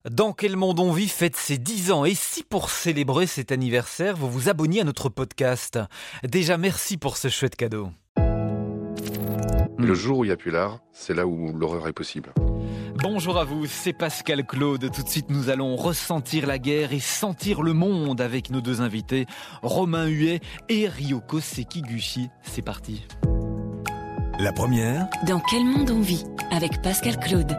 Dans quel monde on vit fête ses 10 ans et si pour célébrer cet anniversaire, vous vous abonniez à notre podcast. Déjà merci pour ce chouette cadeau. Le jour où il n'y a plus l'art, c'est là où l'horreur est possible. Bonjour à vous, c'est Pascal Claude. Tout de suite, nous allons ressentir la guerre et sentir le monde avec nos deux invités, Romain Huet et Ryoko Sekiguchi. C'est parti. La première. Dans quel monde on vit avec Pascal Claude.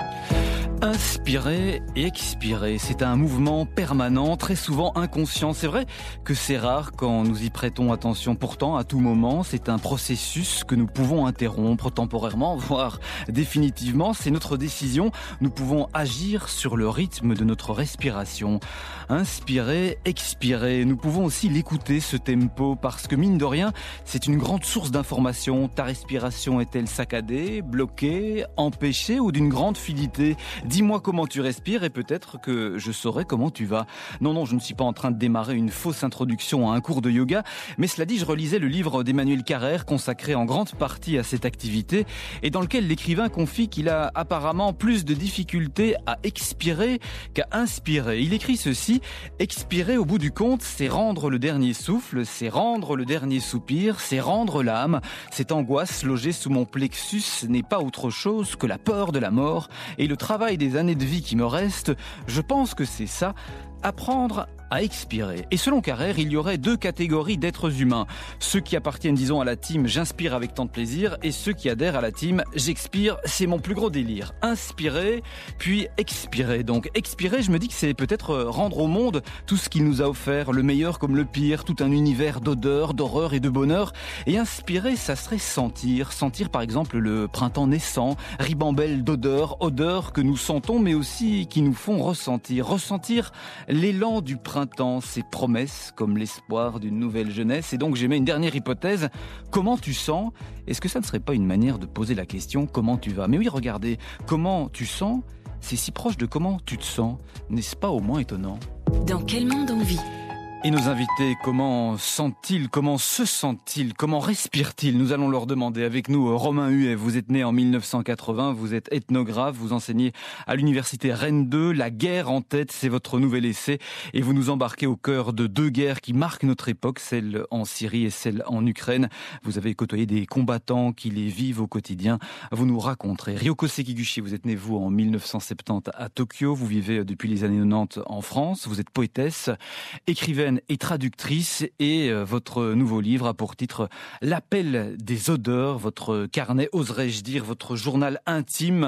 Inspirer et expirer, c'est un mouvement permanent, très souvent inconscient. C'est vrai que c'est rare quand nous y prêtons attention. Pourtant, à tout moment, c'est un processus que nous pouvons interrompre temporairement, voire définitivement. C'est notre décision. Nous pouvons agir sur le rythme de notre respiration. Inspirer, expirer. Nous pouvons aussi l'écouter, ce tempo, parce que mine de rien, c'est une grande source d'information. Ta respiration est-elle saccadée, bloquée, empêchée ou d'une grande fluidité ? Dis-moi comment tu respires et peut-être que je saurai comment tu vas. Non, je ne suis pas en train de démarrer une fausse introduction à un cours de yoga, mais cela dit, je relisais le livre d'Emmanuel Carrère consacré en grande partie à cette activité et dans lequel l'écrivain confie qu'il a apparemment plus de difficultés à expirer qu'à inspirer. Il écrit ceci: expirer au bout du compte, c'est rendre le dernier souffle, c'est rendre le dernier soupir, c'est rendre l'âme. Cette angoisse logée sous mon plexus n'est pas autre chose que la peur de la mort et le travail des années de vie qui me restent. Je pense que c'est ça, apprendre à expirer. Et selon Carrère, il y aurait deux catégories d'êtres humains. Ceux qui appartiennent, disons, à la team « j'inspire avec tant de plaisir » et ceux qui adhèrent à la team « j'expire, c'est mon plus gros délire ». Inspirer, puis expirer. Donc expirer, je me dis que c'est peut-être rendre au monde tout ce qu'il nous a offert, le meilleur comme le pire, tout un univers d'odeurs, d'horreur et de bonheur. Et inspirer, ça serait sentir. Sentir par exemple le printemps naissant, ribambelle d'odeurs, odeurs que nous sentons mais aussi qui nous font ressentir. Ressentir l'élan du printemps, ses promesses comme l'espoir d'une nouvelle jeunesse. Et donc j'émets une dernière hypothèse. Comment tu sens ? Est-ce que ça ne serait pas une manière de poser la question comment tu vas ? Mais oui, regardez, comment tu sens ? C'est si proche de comment tu te sens. N'est-ce pas au moins étonnant ? Dans quel monde on vit ? Et nos invités, comment sentent-ils, comment se sentent-ils, comment respirent-ils ? Nous allons leur demander. Avec nous, Romain Huet, vous êtes né en 1980, vous êtes ethnographe, vous enseignez à l'université Rennes 2. La guerre en tête, c'est votre nouvel essai. Et vous nous embarquez au cœur de deux guerres qui marquent notre époque, celle en Syrie et celle en Ukraine. Vous avez côtoyé des combattants qui les vivent au quotidien. Vous nous raconterez. Ryoko Sekiguchi, vous êtes né, vous, en 1970 à Tokyo. Vous vivez depuis les années 90 en France. Vous êtes poétesse, écrivaine et traductrice, et votre nouveau livre a pour titre L'appel des odeurs, votre carnet, oserais-je dire, votre journal intime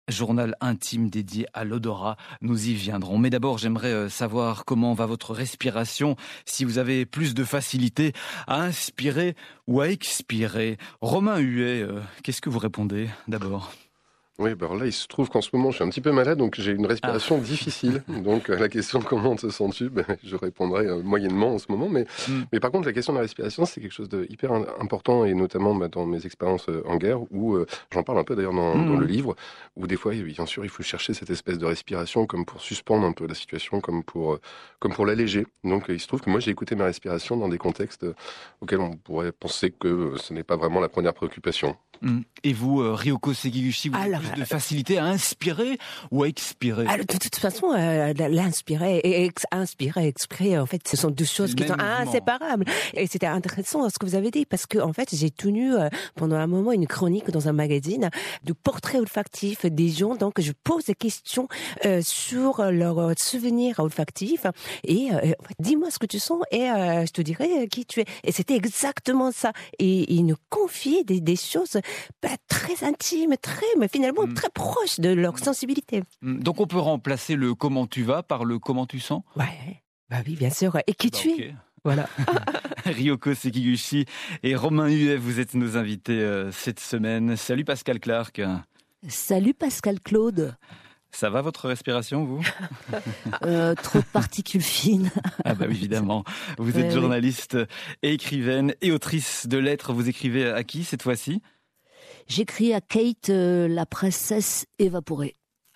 dédié à l'odorat. Nous y viendrons. Mais d'abord, j'aimerais savoir comment va votre respiration, si vous avez plus de facilité à inspirer ou à expirer. Romain Huet, qu'est-ce que vous répondez d'abord ? Oui, alors là, il se trouve qu'en ce moment, je suis un petit peu malade, donc j'ai une respiration difficile. Donc, la question comment te sens-tu, je répondrai moyennement en ce moment. Mais par contre, la question de la respiration, c'est quelque chose de hyper important, et notamment dans mes expériences en guerre, où j'en parle un peu d'ailleurs dans le livre, où des fois, bien sûr, il faut chercher cette espèce de respiration comme pour suspendre un peu la situation, comme pour l'alléger. Donc, il se trouve que moi, j'ai écouté ma respiration dans des contextes auxquels on pourrait penser que ce n'est pas vraiment la première préoccupation. Et vous, Ryoko Sekiguchi, vous avez plus de facilité à inspirer ou à expirer ? De toute façon, l'inspirer et inspirer, expirer, en fait, ce sont deux choses qui sont inséparables. Et c'était intéressant ce que vous avez dit, parce que en fait, j'ai tenu pendant un moment une chronique dans un magazine de portraits olfactifs des gens. Donc, je pose des questions sur leurs souvenirs olfactifs et dis-moi ce que tu sens et je te dirai qui tu es. Et c'était exactement ça. Et ils nous confiaient des choses très intimes, mais finalement très proches de leur sensibilité. Donc on peut remplacer le comment tu vas par le comment tu sens ? Ouais, oui, bien sûr. Et qui tu es ? Voilà. Ryoko Sekiguchi et Romain Huet, vous êtes nos invités cette semaine. Salut Pascal Clark. Salut Pascal Claude. Ça va votre respiration, vous ? Trop de particules fines. Ah bah évidemment. Vous êtes journaliste et écrivaine et autrice de lettres. Vous écrivez à qui cette fois-ci ? J'écris à Kate, la princesse évaporée.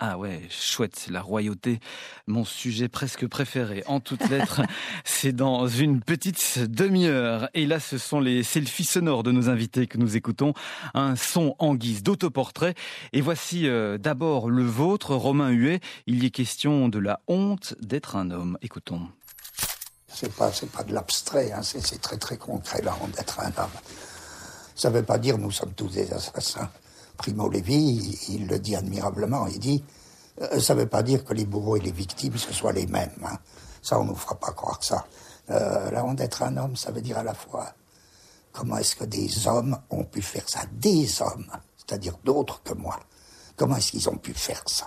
Ah ouais, chouette, la royauté, mon sujet presque préféré. En toutes lettres, c'est dans une petite demi-heure. Et là, ce sont les selfies sonores de nos invités que nous écoutons. Un son en guise d'autoportrait. Et voici d'abord le vôtre, Romain Huet. Il y est question de la honte d'être un homme. Écoutons. C'est pas de l'abstrait, hein. C'est très très concret, la honte d'être un homme. Ça veut pas dire nous sommes tous des assassins. Primo Levi, il le dit admirablement, il dit ça veut pas dire que les bourreaux et les victimes ce soient les mêmes. Hein. Ça, on nous fera pas croire ça. La honte d'être un homme, ça veut dire à la fois comment est-ce que des hommes ont pu faire ça, des hommes, c'est-à-dire d'autres que moi. Comment est-ce qu'ils ont pu faire ça?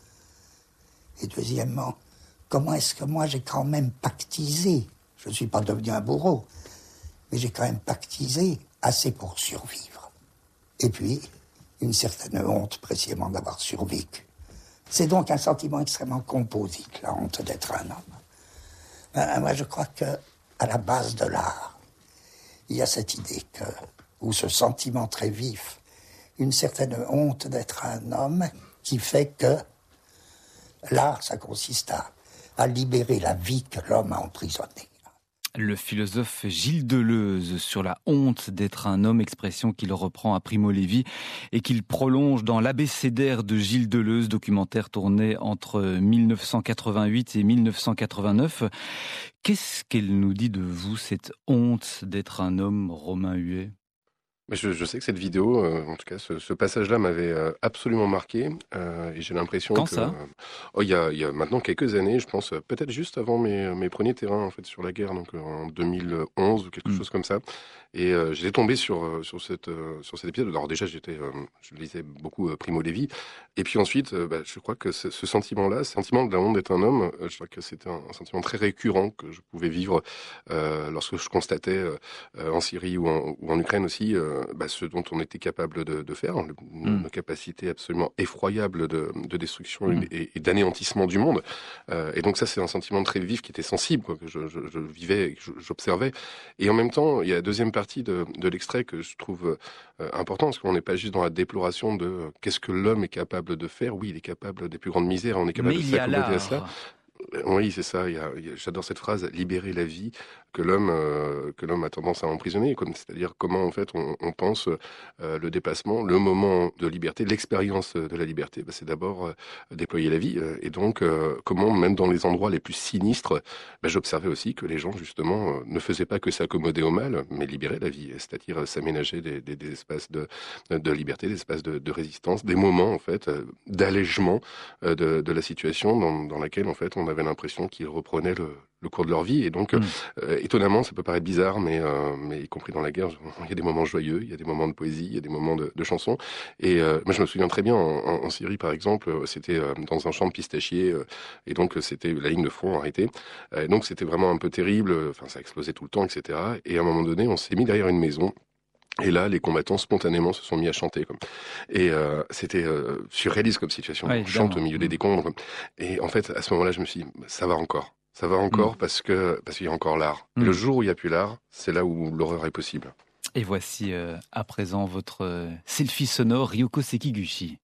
Et deuxièmement, comment est-ce que moi j'ai quand même pactisé? Je ne suis pas devenu un bourreau, mais j'ai quand même pactisé assez pour survivre. Et puis, une certaine honte précisément d'avoir survécu. C'est donc un sentiment extrêmement composite, la honte d'être un homme. Moi, je crois que à la base de l'art, il y a cette idée que, ou ce sentiment très vif, une certaine honte d'être un homme qui fait que l'art, ça consiste à libérer la vie que l'homme a emprisonnée. Le philosophe Gilles Deleuze sur la honte d'être un homme, expression qu'il reprend à Primo Levi et qu'il prolonge dans l'abécédaire de Gilles Deleuze, documentaire tourné entre 1988 et 1989. Qu'est-ce qu'elle nous dit de vous, cette honte d'être un homme, Romain Huet ? Mais je sais que cette vidéo, en tout cas ce passage-là m'avait absolument marqué et j'ai l'impression Quand que ça il y a maintenant quelques années, je pense peut-être juste avant mes premiers terrains en fait sur la guerre, donc en 2011 ou quelque chose comme ça. Et j'étais tombé sur cet épisode. Alors déjà je lisais beaucoup Primo Levi, et puis ensuite je crois que ce sentiment-là, ce sentiment de la honte d'être un homme, je crois que c'était un sentiment très récurrent que je pouvais vivre lorsque je constatais en Syrie ou en Ukraine aussi ce dont on était capable de faire, nos capacités absolument effroyables de destruction et d'anéantissement du monde. Et donc ça, c'est un sentiment très vif qui était sensible, quoi, que je vivais et que j'observais. Et en même temps, il y a la deuxième partie de l'extrait que je trouve important, parce qu'on n'est pas juste dans la déploration de qu'est-ce que l'homme est capable de faire. Oui, il est capable des plus grandes misères, on est capable de s'accommoder à cela. Oui, c'est ça. J'adore cette phrase, libérer la vie que l'homme a tendance à emprisonner. C'est-à-dire comment en fait on pense le dépassement, le moment de liberté, l'expérience de la liberté. C'est d'abord déployer la vie. Et donc comment même dans les endroits les plus sinistres, j'observais aussi que les gens justement ne faisaient pas que s'accommoder au mal, mais libérer la vie, c'est-à-dire s'aménager des espaces de liberté, des espaces de résistance, des moments en fait d'allègement de la situation dans laquelle en fait on avait l'impression qu'ils reprenaient le cours de leur vie. Et donc, étonnamment, ça peut paraître bizarre, mais y compris dans la guerre, il y a des moments joyeux, il y a des moments de poésie, il y a des moments de chansons. Et moi, je me souviens très bien, en Syrie, par exemple, c'était dans un champ de pistachiers, et donc c'était la ligne de front arrêtée. Donc, c'était vraiment un peu terrible, enfin, ça explosait tout le temps, etc. Et à un moment donné, on s'est mis derrière une maison. Et là, les combattants, spontanément, se sont mis à chanter. Et c'était surréaliste comme situation. On chante au milieu des décombres. Et en fait, à ce moment-là, je me suis dit, ça va encore. Ça va encore parce qu'il y a encore l'art. Et le jour où il n'y a plus l'art, c'est là où l'horreur est possible. Et voici à présent votre selfie sonore, Ryoko Sekiguchi.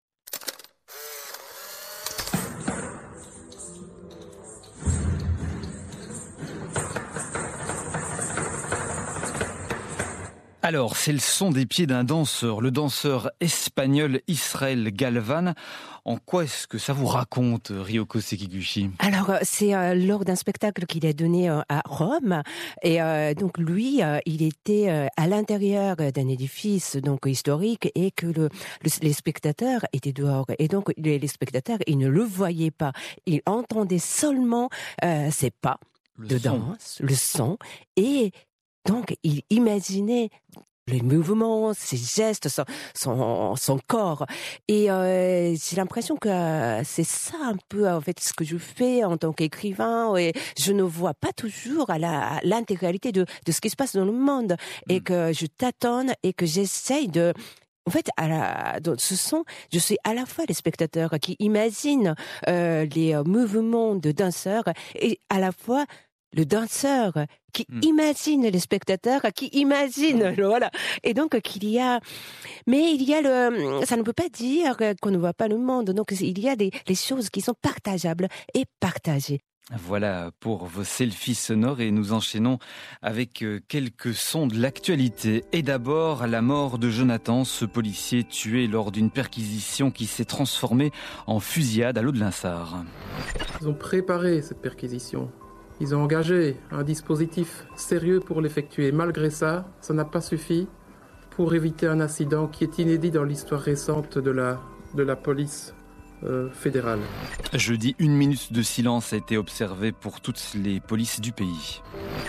Alors, c'est le son des pieds d'un danseur, le danseur espagnol Israel Galvan. En quoi est-ce que ça vous raconte, Ryoko Sekiguchi ? Alors, c'est lors d'un spectacle qu'il a donné à Rome. Et donc, lui, il était à l'intérieur d'un édifice donc historique et que les spectateurs étaient dehors. Et donc, les spectateurs, ils ne le voyaient pas. Ils entendaient seulement ses pas de danse, le son, et donc, il imaginait les mouvements, ses gestes, son corps. Et j'ai l'impression que c'est ça un peu en fait ce que je fais en tant qu'écrivain. Et je ne vois pas toujours à l'intégralité de ce qui se passe dans le monde. Et que je tâtonne et que j'essaye de... En fait, dans ce son, je suis à la fois les spectateurs qui imaginent les mouvements de danseurs et à la fois le danseur qui imagine les spectateurs, qui imagine, voilà. Et donc mais il y a ça ne veut pas dire qu'on ne voit pas le monde. Donc il y a les choses qui sont partageables et partagées. Voilà pour vos selfies sonores et nous enchaînons avec quelques sons de l'actualité. Et d'abord, la mort de Jonathan, ce policier tué lors d'une perquisition qui s'est transformée en fusillade à l'Aude-Linsart. Ils ont préparé cette perquisition. Ils ont engagé un dispositif sérieux pour l'effectuer. Malgré ça, ça n'a pas suffi pour éviter un incident qui est inédit dans l'histoire récente de la police fédérale. Jeudi, 1 minute de silence a été observée pour toutes les polices du pays.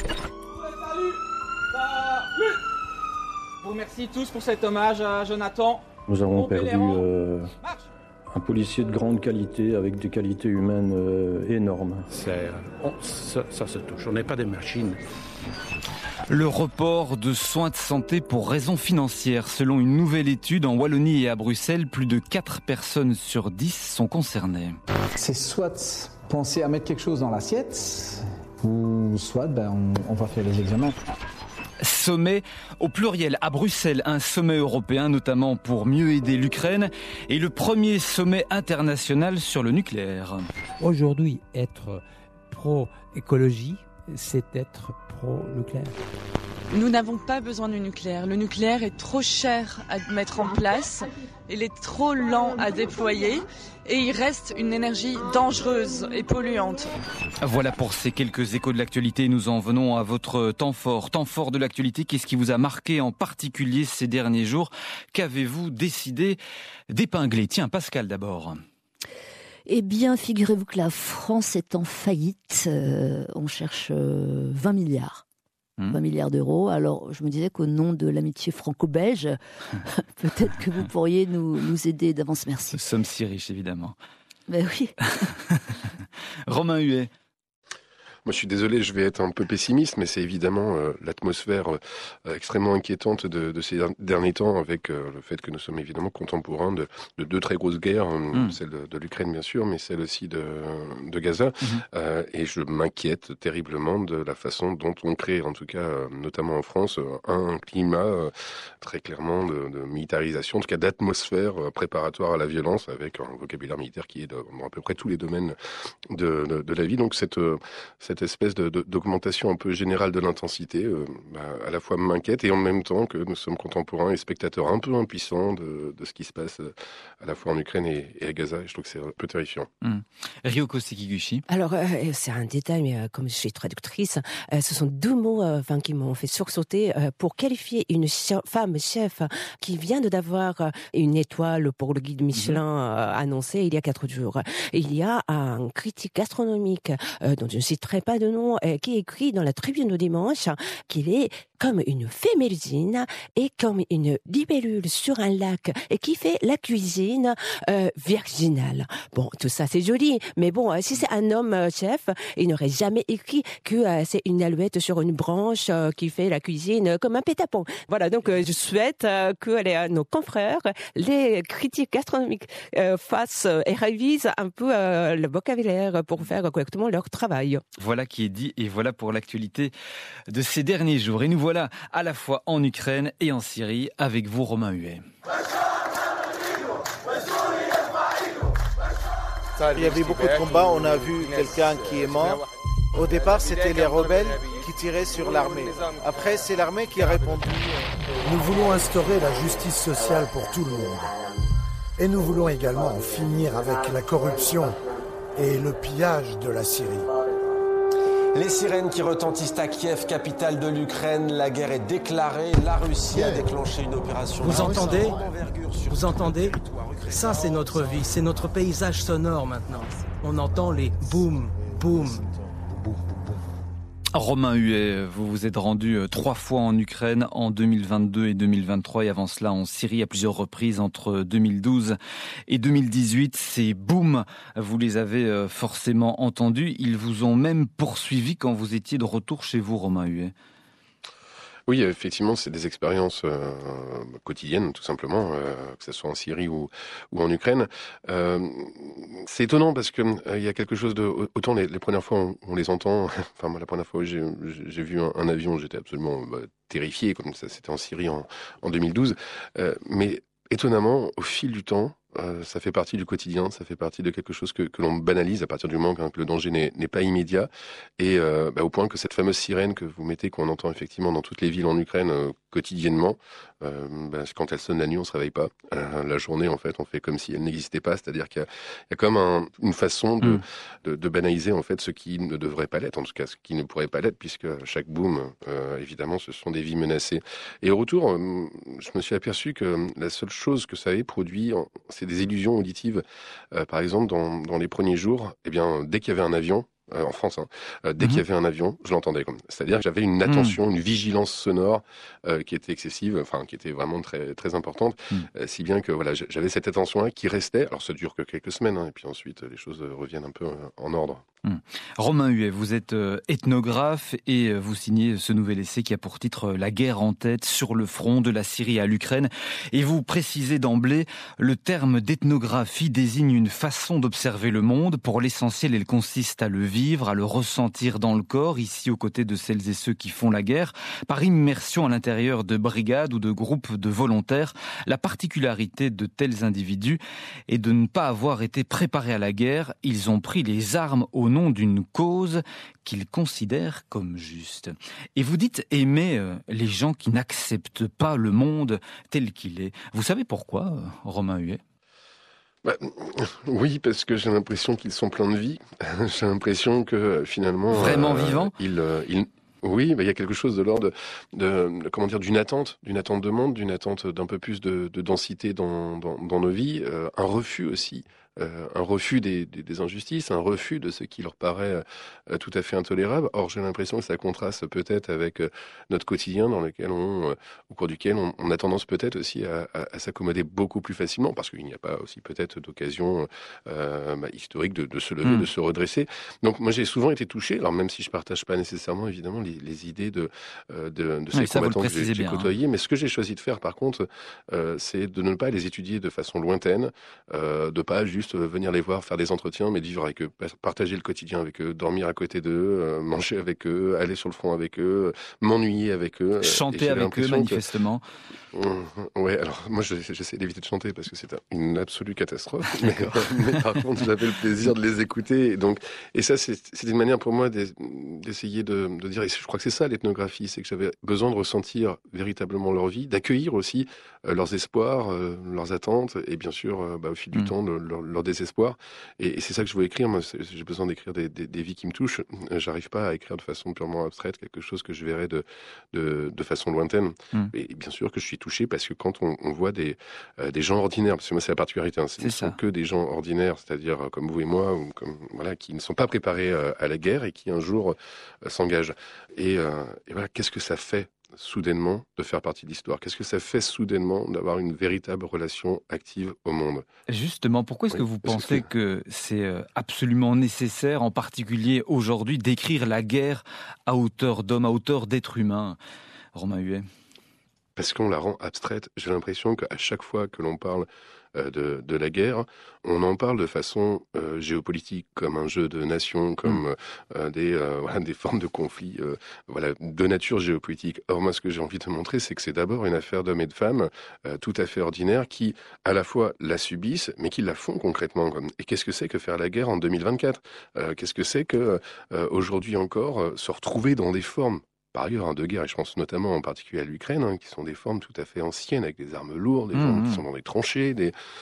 Je vous remercie tous pour cet hommage à Jonathan. Nous avons perdu un policier de grande qualité, avec des qualités humaines énormes. Ça se touche, on n'est pas des machines. Le report de soins de santé pour raisons financières. Selon une nouvelle étude, en Wallonie et à Bruxelles, plus de 4 personnes sur 10 sont concernées. C'est soit penser à mettre quelque chose dans l'assiette, ou soit on va faire les examens. Sommet au pluriel à Bruxelles, un sommet européen notamment pour mieux aider l'Ukraine et le premier sommet international sur le nucléaire. Aujourd'hui, être pro-écologie, c'est être pro-nucléaire. Nous n'avons pas besoin du nucléaire. Le nucléaire est trop cher à mettre en place, il est trop lent à déployer et il reste une énergie dangereuse et polluante. Voilà pour ces quelques échos de l'actualité. Nous en venons à votre temps fort de l'actualité. Qu'est-ce qui vous a marqué en particulier ces derniers jours? Qu'avez-vous décidé d'épingler? Tiens, Pascal d'abord. Eh bien, figurez-vous que la France est en faillite. On cherche 20 milliards. 20 milliards d'euros. Alors, je me disais qu'au nom de l'amitié franco-belge, peut-être que vous pourriez nous aider d'avance. Merci. Nous sommes si riches, évidemment. Ben oui. Romain Huet. Moi, je suis désolé, je vais être un peu pessimiste, mais c'est évidemment l'atmosphère extrêmement inquiétante de ces derniers temps, avec le fait que nous sommes évidemment contemporains de deux très grosses guerres, celle de l'Ukraine bien sûr, mais celle aussi de Gaza. Et je m'inquiète terriblement de la façon dont on crée, en tout cas, notamment en France, un climat très clairement de militarisation, en tout cas d'atmosphère préparatoire à la violence, avec un vocabulaire militaire qui est dans à peu près tous les domaines de la vie. Donc cette espèce d'augmentation un peu générale de l'intensité, à la fois m'inquiète et en même temps que nous sommes contemporains et spectateurs un peu impuissants de ce qui se passe à la fois en Ukraine et à Gaza. Et je trouve que c'est un peu terrifiant. Ryoko Sekiguchi. Alors, c'est un détail, mais comme je suis traductrice, ce sont 2 mots qui m'ont fait sursauter pour qualifier une femme chef qui vient d'avoir une étoile pour le guide Michelin annoncé il y a 4 jours. Il y a un critique gastronomique dont je ne citerai pas de nom, qui écrit dans la Tribune du dimanche qu'il est comme une fée mélusine et comme une libellule sur un lac et qui fait la cuisine virginale. Bon, tout ça c'est joli, mais bon, si c'est un homme chef, il n'aurait jamais écrit que c'est une alouette sur une branche qui fait la cuisine comme un pétapon. Voilà, donc je souhaite que nos confrères, les critiques gastronomiques, fassent et révisent un peu le vocabulaire pour faire correctement leur travail. Voilà qui est dit et voilà pour l'actualité de ces derniers jours. Et nous voilà à la fois en Ukraine et en Syrie avec vous, Romain Huet. Il y avait beaucoup de combats, on a vu quelqu'un qui est mort. Au départ, c'était les rebelles qui tiraient sur l'armée. Après, c'est l'armée qui a répondu. Nous voulons instaurer la justice sociale pour tout le monde. Et nous voulons également en finir avec la corruption et le pillage de la Syrie. Les sirènes qui retentissent à Kiev, capitale de l'Ukraine. La guerre est déclarée. La Russie a déclenché une opération. Vous entendez ? Vous entendez ? Ça, c'est notre vie. C'est notre paysage sonore maintenant. On entend les boum, boum. Romain Huet, vous vous êtes rendu 3 fois en Ukraine en 2022 et 2023 et avant cela en Syrie à plusieurs reprises entre 2012 et 2018. Ces boum, vous les avez forcément entendus. Ils vous ont même poursuivi quand vous étiez de retour chez vous, Romain Huet. Oui, effectivement, c'est des expériences quotidiennes, tout simplement, que ce soit en Syrie ou en Ukraine. C'est étonnant parce que il y a quelque chose de... Autant les premières fois, on les entend... Enfin, moi, la première fois où j'ai vu un avion, j'étais absolument terrifié, comme ça, c'était en Syrie en 2012. Mais étonnamment, au fil du temps, ça fait partie du quotidien, ça fait partie de quelque chose que l'on banalise à partir du moment que le danger n'est pas immédiat, et au point que cette fameuse sirène que vous mettez, qu'on entend effectivement dans toutes les villes en Ukraine quotidiennement, quand elle sonne la nuit, on se réveille pas. La journée, en fait, on fait comme si elle n'existait pas, c'est-à-dire qu'il y a comme une façon de banaliser en fait ce qui ne devrait pas l'être, en tout cas ce qui ne pourrait pas l'être, puisque chaque boom, évidemment, ce sont des vies menacées. Et au retour, je me suis aperçu que la seule chose que ça avait produit, c'est des illusions auditives. Par exemple, dans les premiers jours, dès qu'il y avait un avion, en France, dès qu'il y avait un avion, je l'entendais. C'est-à-dire que j'avais une attention, une vigilance sonore qui était excessive, enfin qui était vraiment très très importante, si bien que voilà, j'avais cette attention-là qui restait. Alors ça dure que quelques semaines, et puis ensuite les choses reviennent un peu en ordre. Romain Huet, vous êtes ethnographe et vous signez ce nouvel essai qui a pour titre La guerre en tête sur le front de la Syrie à l'Ukraine. Et vous précisez d'emblée, le terme d'ethnographie désigne une façon d'observer le monde. Pour l'essentiel, elle consiste à le vivre, à le ressentir dans le corps, ici aux côtés de celles et ceux qui font la guerre, par immersion à l'intérieur de brigades ou de groupes de volontaires. La particularité de tels individus est de ne pas avoir été préparés à la guerre. Ils ont pris les armes au nom d'une cause qu'ils considèrent comme juste. Et vous dites aimer les gens qui n'acceptent pas le monde tel qu'il est. Vous savez pourquoi, Romain Huet ? Oui, parce que j'ai l'impression qu'ils sont pleins de vie. J'ai l'impression que finalement... Vraiment vivants ? Oui, il y a quelque chose de l'ordre d'une attente de monde, d'une attente d'un peu plus de densité dans nos vies, un refus aussi. Un refus des injustices, un refus de ce qui leur paraît tout à fait intolérable. Or, j'ai l'impression que ça contraste peut-être avec notre quotidien dans lequel au cours duquel on a tendance peut-être aussi à s'accommoder beaucoup plus facilement, parce qu'il n'y a pas aussi peut-être d'occasion historique de se lever, de se redresser. Donc, moi, j'ai souvent été touché, alors même si je partage pas nécessairement, évidemment, les idées de ces combattants que j'ai côtoyés, mais ce que j'ai choisi de faire, par contre, c'est de ne pas les étudier de façon lointaine, de pas juste venir les voir, faire des entretiens, mais de vivre avec eux, partager le quotidien avec eux, dormir à côté d'eux, manger avec eux, aller sur le front avec eux, m'ennuyer avec eux. Chanter avec eux, manifestement. Ouais, alors moi j'essaie d'éviter de chanter parce que c'est une absolue catastrophe. Mais par contre, j'avais le plaisir de les écouter. Et ça, c'est une manière pour moi d'essayer de dire, et je crois que c'est ça l'ethnographie, c'est que j'avais besoin de ressentir véritablement leur vie, d'accueillir aussi leurs espoirs, leurs attentes, et bien sûr, au fil du temps, leur désespoir. Et c'est ça que je veux écrire. Moi, j'ai besoin d'écrire des vies qui me touchent. J'arrive pas à écrire de façon purement abstraite quelque chose que je verrais de façon lointaine. Et bien sûr que je suis touché parce que quand on voit des gens ordinaires, parce que moi c'est la particularité, ce ne sont que des gens ordinaires, c'est-à-dire comme vous et moi, ou qui ne sont pas préparés à la guerre et qui un jour s'engagent. Et voilà, qu'est-ce que ça fait soudainement de faire partie de l'histoire? Qu'est-ce que ça fait soudainement d'avoir une véritable relation active au monde? Justement, pourquoi est-ce que vous pensez que c'est absolument nécessaire, en particulier aujourd'hui, d'écrire la guerre à hauteur d'homme, à hauteur d'être humain, Romain Huet? Parce qu'on la rend abstraite. J'ai l'impression qu'à chaque fois que l'on parle de la guerre, on en parle de façon géopolitique, comme un jeu de nations, comme des formes de conflits de nature géopolitique. Or, moi, ce que j'ai envie de montrer, c'est que c'est d'abord une affaire d'hommes et de femmes tout à fait ordinaires qui, à la fois, la subissent, mais qui la font concrètement. Et qu'est-ce que c'est que faire la guerre en 2024 ? Qu'est-ce que c'est que, aujourd'hui encore, se retrouver dans des formes par ailleurs de guerre, et je pense notamment en particulier à l'Ukraine, qui sont des formes tout à fait anciennes, avec des armes lourdes, des gens qui sont dans des tranchées,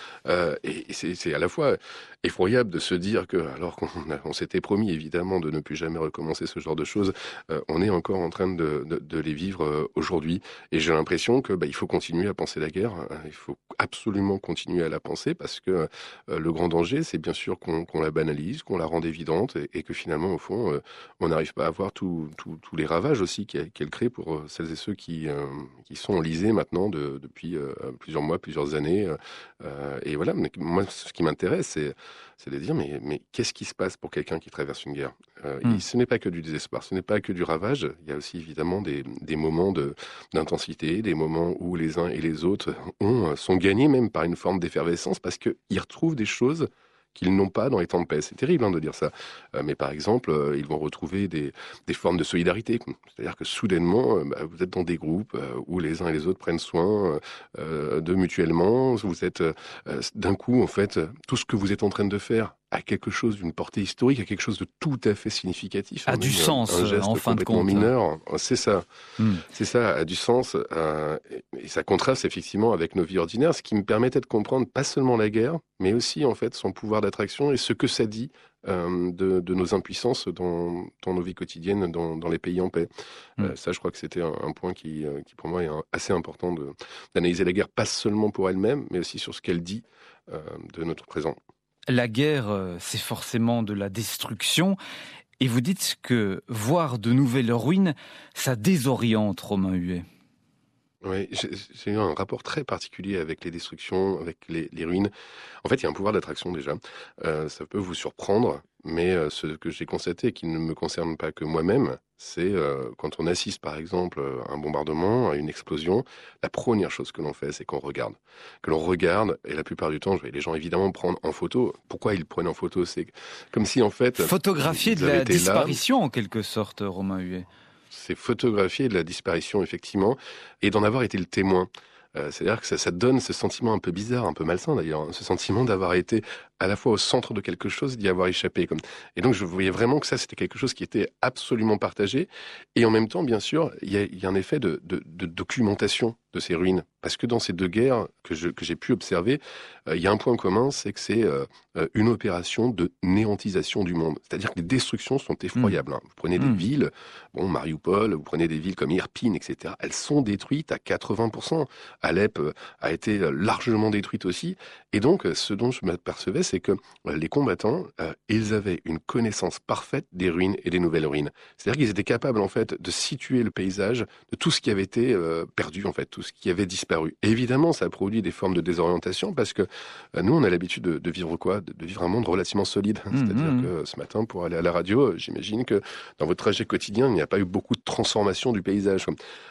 et c'est à la fois effroyable de se dire que, alors qu'on s'était promis évidemment de ne plus jamais recommencer ce genre de choses, on est encore en train de les vivre aujourd'hui, et j'ai l'impression que il faut continuer à penser la guerre, il faut absolument continuer à la penser, parce que le grand danger, c'est bien sûr qu'on la banalise, qu'on la rende évidente, et que finalement, au fond, on n'arrive pas à voir tous les ravages aussi aussi qu'elle crée pour celles et ceux qui sont enlisés maintenant depuis plusieurs mois, plusieurs années. Et voilà, mais moi, ce qui m'intéresse, c'est de dire, mais qu'est-ce qui se passe pour quelqu'un qui traverse une guerre ? Ce n'est pas que du désespoir, ce n'est pas que du ravage. Il y a aussi évidemment des moments d'intensité, des moments où les uns et les autres sont gagnés même par une forme d'effervescence parce qu'ils retrouvent des choses qu'ils n'ont pas dans les temps de paix. C'est terrible de dire ça. Mais par exemple, ils vont retrouver des formes de solidarité. C'est-à-dire que soudainement, vous êtes dans des groupes où les uns et les autres prennent soin d'eux mutuellement. Vous êtes d'un coup, en fait, tout ce que vous êtes en train de faire a quelque chose d'une portée historique, a quelque chose de tout à fait significatif. A du sens, un geste en fin de compte. Mineur. C'est ça. C'est ça, a du sens. Et ça contraste effectivement avec nos vies ordinaires, ce qui me permettait de comprendre pas seulement la guerre, mais aussi en fait son pouvoir d'attraction et ce que ça dit de nos impuissances dans nos vies quotidiennes, dans les pays en paix. Ça, je crois que c'était un point qui pour moi est assez important d'analyser la guerre, pas seulement pour elle-même, mais aussi sur ce qu'elle dit de notre présent. La guerre, c'est forcément de la destruction. Et vous dites que voir de nouvelles ruines, ça désoriente, Romain Huet. Oui, j'ai eu un rapport très particulier avec les destructions, avec les ruines. En fait, il y a un pouvoir d'attraction déjà. Ça peut vous surprendre, mais ce que j'ai constaté, qui ne me concerne pas que moi-même, c'est quand on assiste par exemple à un bombardement, à une explosion, la première chose que l'on fait, c'est qu'on regarde. Que l'on regarde, et la plupart du temps, je vais les gens évidemment prendre en photo. Pourquoi ils le prennent en photo ? C'est comme si en fait... Photographier de la disparition en quelque sorte, Romain Huet. C'est photographier de la disparition, effectivement, et d'en avoir été le témoin. C'est-à-dire que ça donne ce sentiment un peu bizarre, un peu malsain d'ailleurs, ce sentiment d'avoir été à la fois au centre de quelque chose, d'y avoir échappé. Et donc je voyais vraiment que ça, c'était quelque chose qui était absolument partagé. Et en même temps, bien sûr, il y a un effet de documentation de ces ruines. Parce que dans ces deux guerres que j'ai pu observer, il y a un point commun, c'est que c'est une opération de néantisation du monde. C'est-à-dire que les destructions sont effroyables. Vous prenez des villes, Mariupol, vous prenez des villes comme Irpin, etc. Elles sont détruites à 80%. Alep a été largement détruite aussi. Et donc, ce dont je m'apercevais, c'est que les combattants, ils avaient une connaissance parfaite des ruines et des nouvelles ruines. C'est-à-dire qu'ils étaient capables, en fait, de situer le paysage de tout ce qui avait été perdu, en fait, tout ce qui avait disparu. Et évidemment, ça a produit des formes de désorientation parce que nous, on a l'habitude de vivre quoi ? De vivre un monde relativement solide. C'est-à-dire que ce matin, pour aller à la radio, j'imagine que dans votre trajet quotidien, il n'y a pas eu beaucoup de transformation du paysage.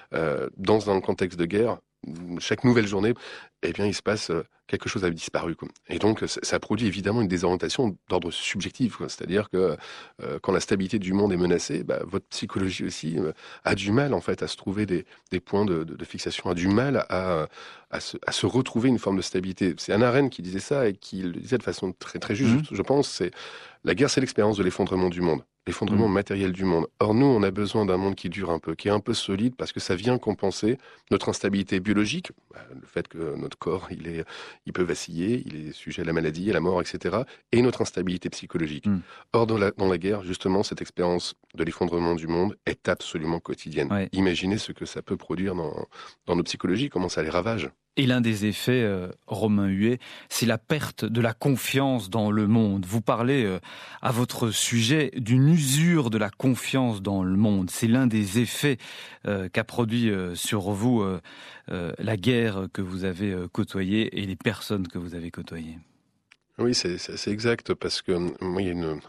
Dans un contexte de guerre, chaque nouvelle journée, eh bien, il se passe quelque chose a disparu. Et donc, ça produit évidemment une désorientation d'ordre subjectif. C'est-à-dire que quand la stabilité du monde est menacée, votre psychologie aussi a du mal en fait à se trouver des points de fixation, a du mal à se retrouver une forme de stabilité. C'est Hannah Arendt qui disait ça et qui le disait de façon très très juste, je pense. C'est la guerre, c'est l'expérience de l'effondrement du monde. L'effondrement matériel du monde. Or, nous, on a besoin d'un monde qui dure un peu, qui est un peu solide, parce que ça vient compenser notre instabilité biologique, le fait que notre corps, il peut vaciller, il est sujet à la maladie, à la mort, etc., et notre instabilité psychologique. Or, dans la guerre, justement, cette expérience de l'effondrement du monde est absolument quotidienne. Ouais. Imaginez ce que ça peut produire dans nos psychologies, comment ça les ravage. Et l'un des effets, Romain Huet, c'est la perte de la confiance dans le monde. Vous parlez à votre sujet d'une usure de la confiance dans le monde. C'est l'un des effets qu'a produit sur vous la guerre que vous avez côtoyée et les personnes que vous avez côtoyées. Oui, c'est exact, parce que moi, il y a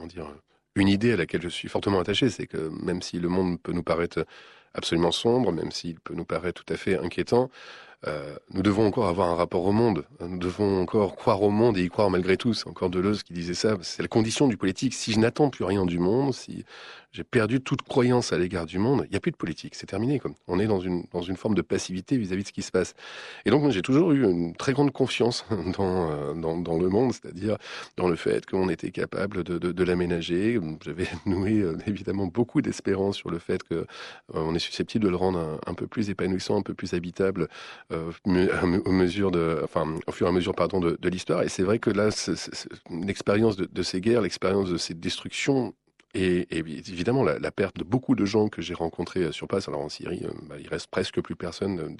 une idée à laquelle je suis fortement attaché, c'est que même si le monde peut nous paraître absolument sombre, même s'il peut nous paraître tout à fait inquiétant, nous devons encore avoir un rapport au monde. Nous devons encore croire au monde et y croire malgré tout. C'est encore Deleuze qui disait ça. C'est la condition du politique. Si je n'attends plus rien du monde, si j'ai perdu toute croyance à l'égard du monde, il n'y a plus de politique. C'est terminé. On est dans une forme de passivité vis-à-vis de ce qui se passe. Et donc, j'ai toujours eu une très grande confiance dans le monde, c'est-à-dire dans le fait qu'on était capable de l'aménager. J'avais noué évidemment beaucoup d'espérance sur le fait qu'on est susceptible de le rendre un peu plus épanouissant, un peu plus habitable au fur et à mesure de l'histoire. Et c'est vrai que là, l'expérience de ces guerres, l'expérience de ces destructions, et évidemment la perte de beaucoup de gens que j'ai rencontrés sur place. Alors en Syrie, il reste presque plus personne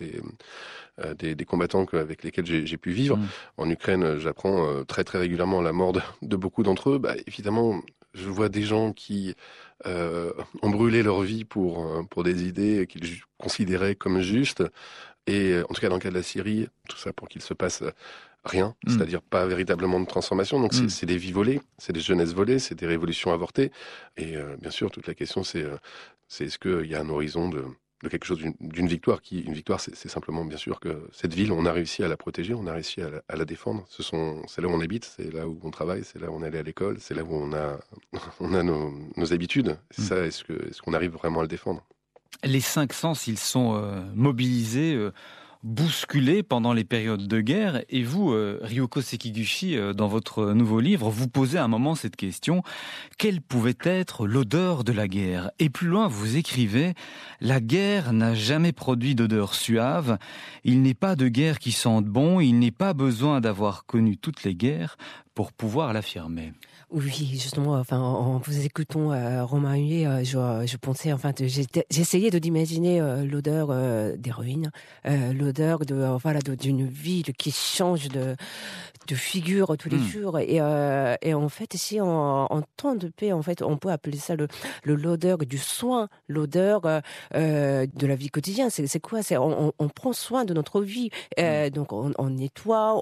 des combattants avec lesquels j'ai pu vivre. En Ukraine, j'apprends très très régulièrement la mort de beaucoup d'entre eux. Évidemment, Je vois des gens qui ont brûlé leur vie pour des idées qu'ils considéraient comme justes. Et en tout cas, dans le cas de la Syrie, tout ça pour qu'il se passe rien, c'est-à-dire pas véritablement de transformation. Donc c'est des vies volées, c'est des jeunesses volées, c'est des révolutions avortées. Et bien sûr, toute la question, c'est est-ce qu'il y a un horizon de quelque chose, d'une victoire une victoire, c'est simplement, bien sûr, que cette ville, on a réussi à la protéger, on a réussi à la défendre. C'est là où on habite, c'est là où on travaille, c'est là où on est allé à l'école, c'est là où on a nos habitudes. C'est ça, est-ce qu'on arrive vraiment à le défendre? Les 5 sens, ils sont mobilisés, bousculés pendant les périodes de guerre. Et vous, Ryoko Sekiguchi, dans votre nouveau livre, vous posez à un moment cette question: quelle pouvait être l'odeur de la guerre? Et plus loin, vous écrivez: la guerre n'a jamais produit d'odeur suave. Il n'est pas de guerre qui sente bon. Il n'est pas besoin d'avoir connu toutes les guerres pour pouvoir l'affirmer. Oui, justement, en vous écoutant, Romain Huet, je pensais, j'essayais d'imaginer l'odeur d'héroïne, l'odeur d'une ville qui change de figure tous les jours. Et en fait, ici, en temps de paix, en fait, on peut appeler ça l'odeur du soin, l'odeur de la vie quotidienne. C'est quoi? On prend soin de notre vie. Donc, on nettoie,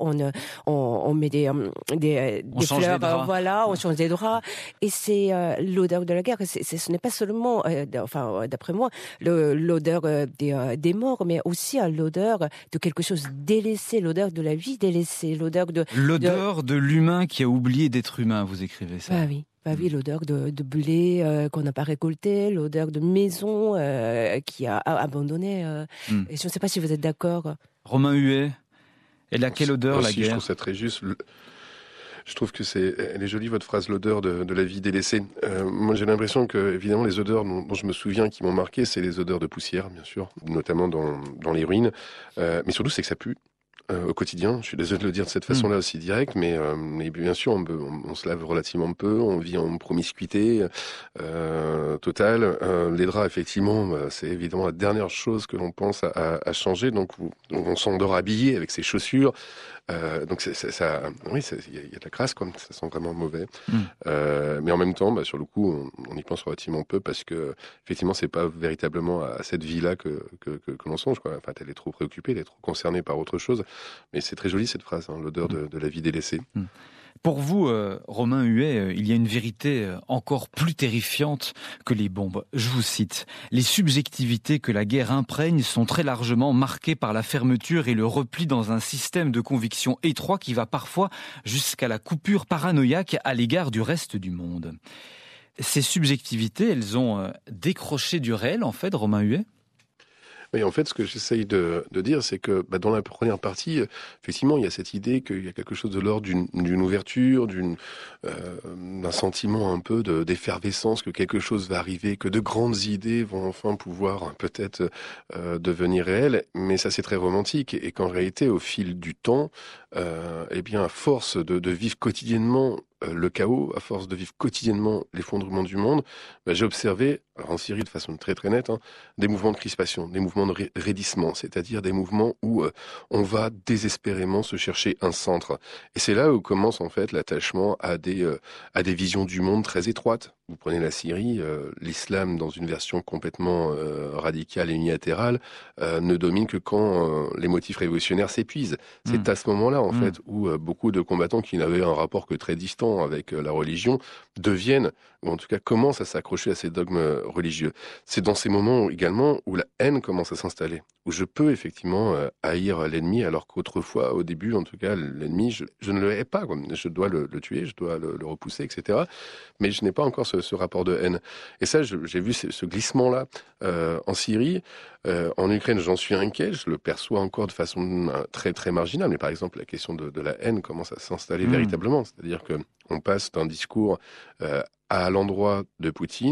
on met des fleurs, on change des draps. Et c'est l'odeur de la guerre. Ce n'est pas seulement, d'après moi, l'odeur des morts, mais aussi l'odeur de quelque chose délaissé, l'odeur de la vie délaissée, l'odeur de l'humain qui a oublié d'être humain, vous écrivez ça. Oui, l'odeur de blé qu'on n'a pas récolté, l'odeur de maison qui a abandonné. Et je ne sais pas si vous êtes d'accord. Romain Huet, elle a quelle odeur, la guerre? Je trouve ça très juste. Je trouve que elle est jolie, votre phrase, l'odeur de la vie délaissée. Moi, j'ai l'impression que, évidemment, les odeurs dont je me souviens qui m'ont marqué, c'est les odeurs de poussière, bien sûr, notamment dans les ruines. Mais surtout, c'est que ça pue. Au quotidien, je suis désolé de le dire de cette façon-là aussi directe, mais bien sûr, on se lave relativement peu, on vit en promiscuité totale. Les draps, effectivement, c'est évidemment la dernière chose que l'on pense à changer. Donc, on s'endort habillé avec ses chaussures. Donc il y a de la crasse, quoi. Ça sent vraiment mauvais. Mais en même temps, sur le coup, on y pense relativement peu parce que effectivement, c'est pas véritablement à cette vie-là que l'on songe, quoi. Enfin, elle est trop préoccupée, elle est trop concernée par autre chose. Mais c'est très joli cette phrase, l'odeur de la vie délaissée. Pour vous, Romain Huet, il y a une vérité encore plus terrifiante que les bombes. Je vous cite: les subjectivités que la guerre imprègne sont très largement marquées par la fermeture et le repli dans un système de conviction étroit qui va parfois jusqu'à la coupure paranoïaque à l'égard du reste du monde. Ces subjectivités, elles ont décroché du réel, en fait, Romain Huet? Oui, en fait, ce que j'essaye de dire, c'est que dans la première partie, effectivement, il y a cette idée qu'il y a quelque chose de l'ordre d'une ouverture, d'un sentiment un peu d'effervescence, que quelque chose va arriver, que de grandes idées vont enfin pouvoir peut-être devenir réelles. Mais ça, c'est très romantique, et qu'en réalité, au fil du temps, à force de vivre quotidiennement le chaos, à force de vivre quotidiennement l'effondrement du monde, j'ai observé, en Syrie de façon très très nette, des mouvements de crispation, des mouvements de raidissement, c'est-à-dire des mouvements où on va désespérément se chercher un centre. Et c'est là où commence en fait l'attachement à des visions du monde très étroites. Vous prenez la Syrie, l'islam dans une version complètement radicale et unilatérale ne domine que quand les motifs révolutionnaires s'épuisent. C'est à ce moment-là en fait où beaucoup de combattants qui n'avaient un rapport que très distant avec la religion deviennent, ou en tout cas commencent à s'accrocher à ces dogmes religieux. C'est dans ces moments également où la haine commence à s'installer, où je peux effectivement haïr l'ennemi, alors qu'autrefois, au début en tout cas, l'ennemi, je ne le hais pas, quoi. Je dois le tuer, je dois le repousser, etc. Mais je n'ai pas encore ce rapport de haine. Et ça, j'ai vu ce glissement-là en Syrie. En Ukraine, j'en suis inquiet, je le perçois encore de façon très très marginale, mais par exemple la question de la haine commence à s'installer véritablement, c'est-à-dire que on passe d'un discours à l'endroit de Poutine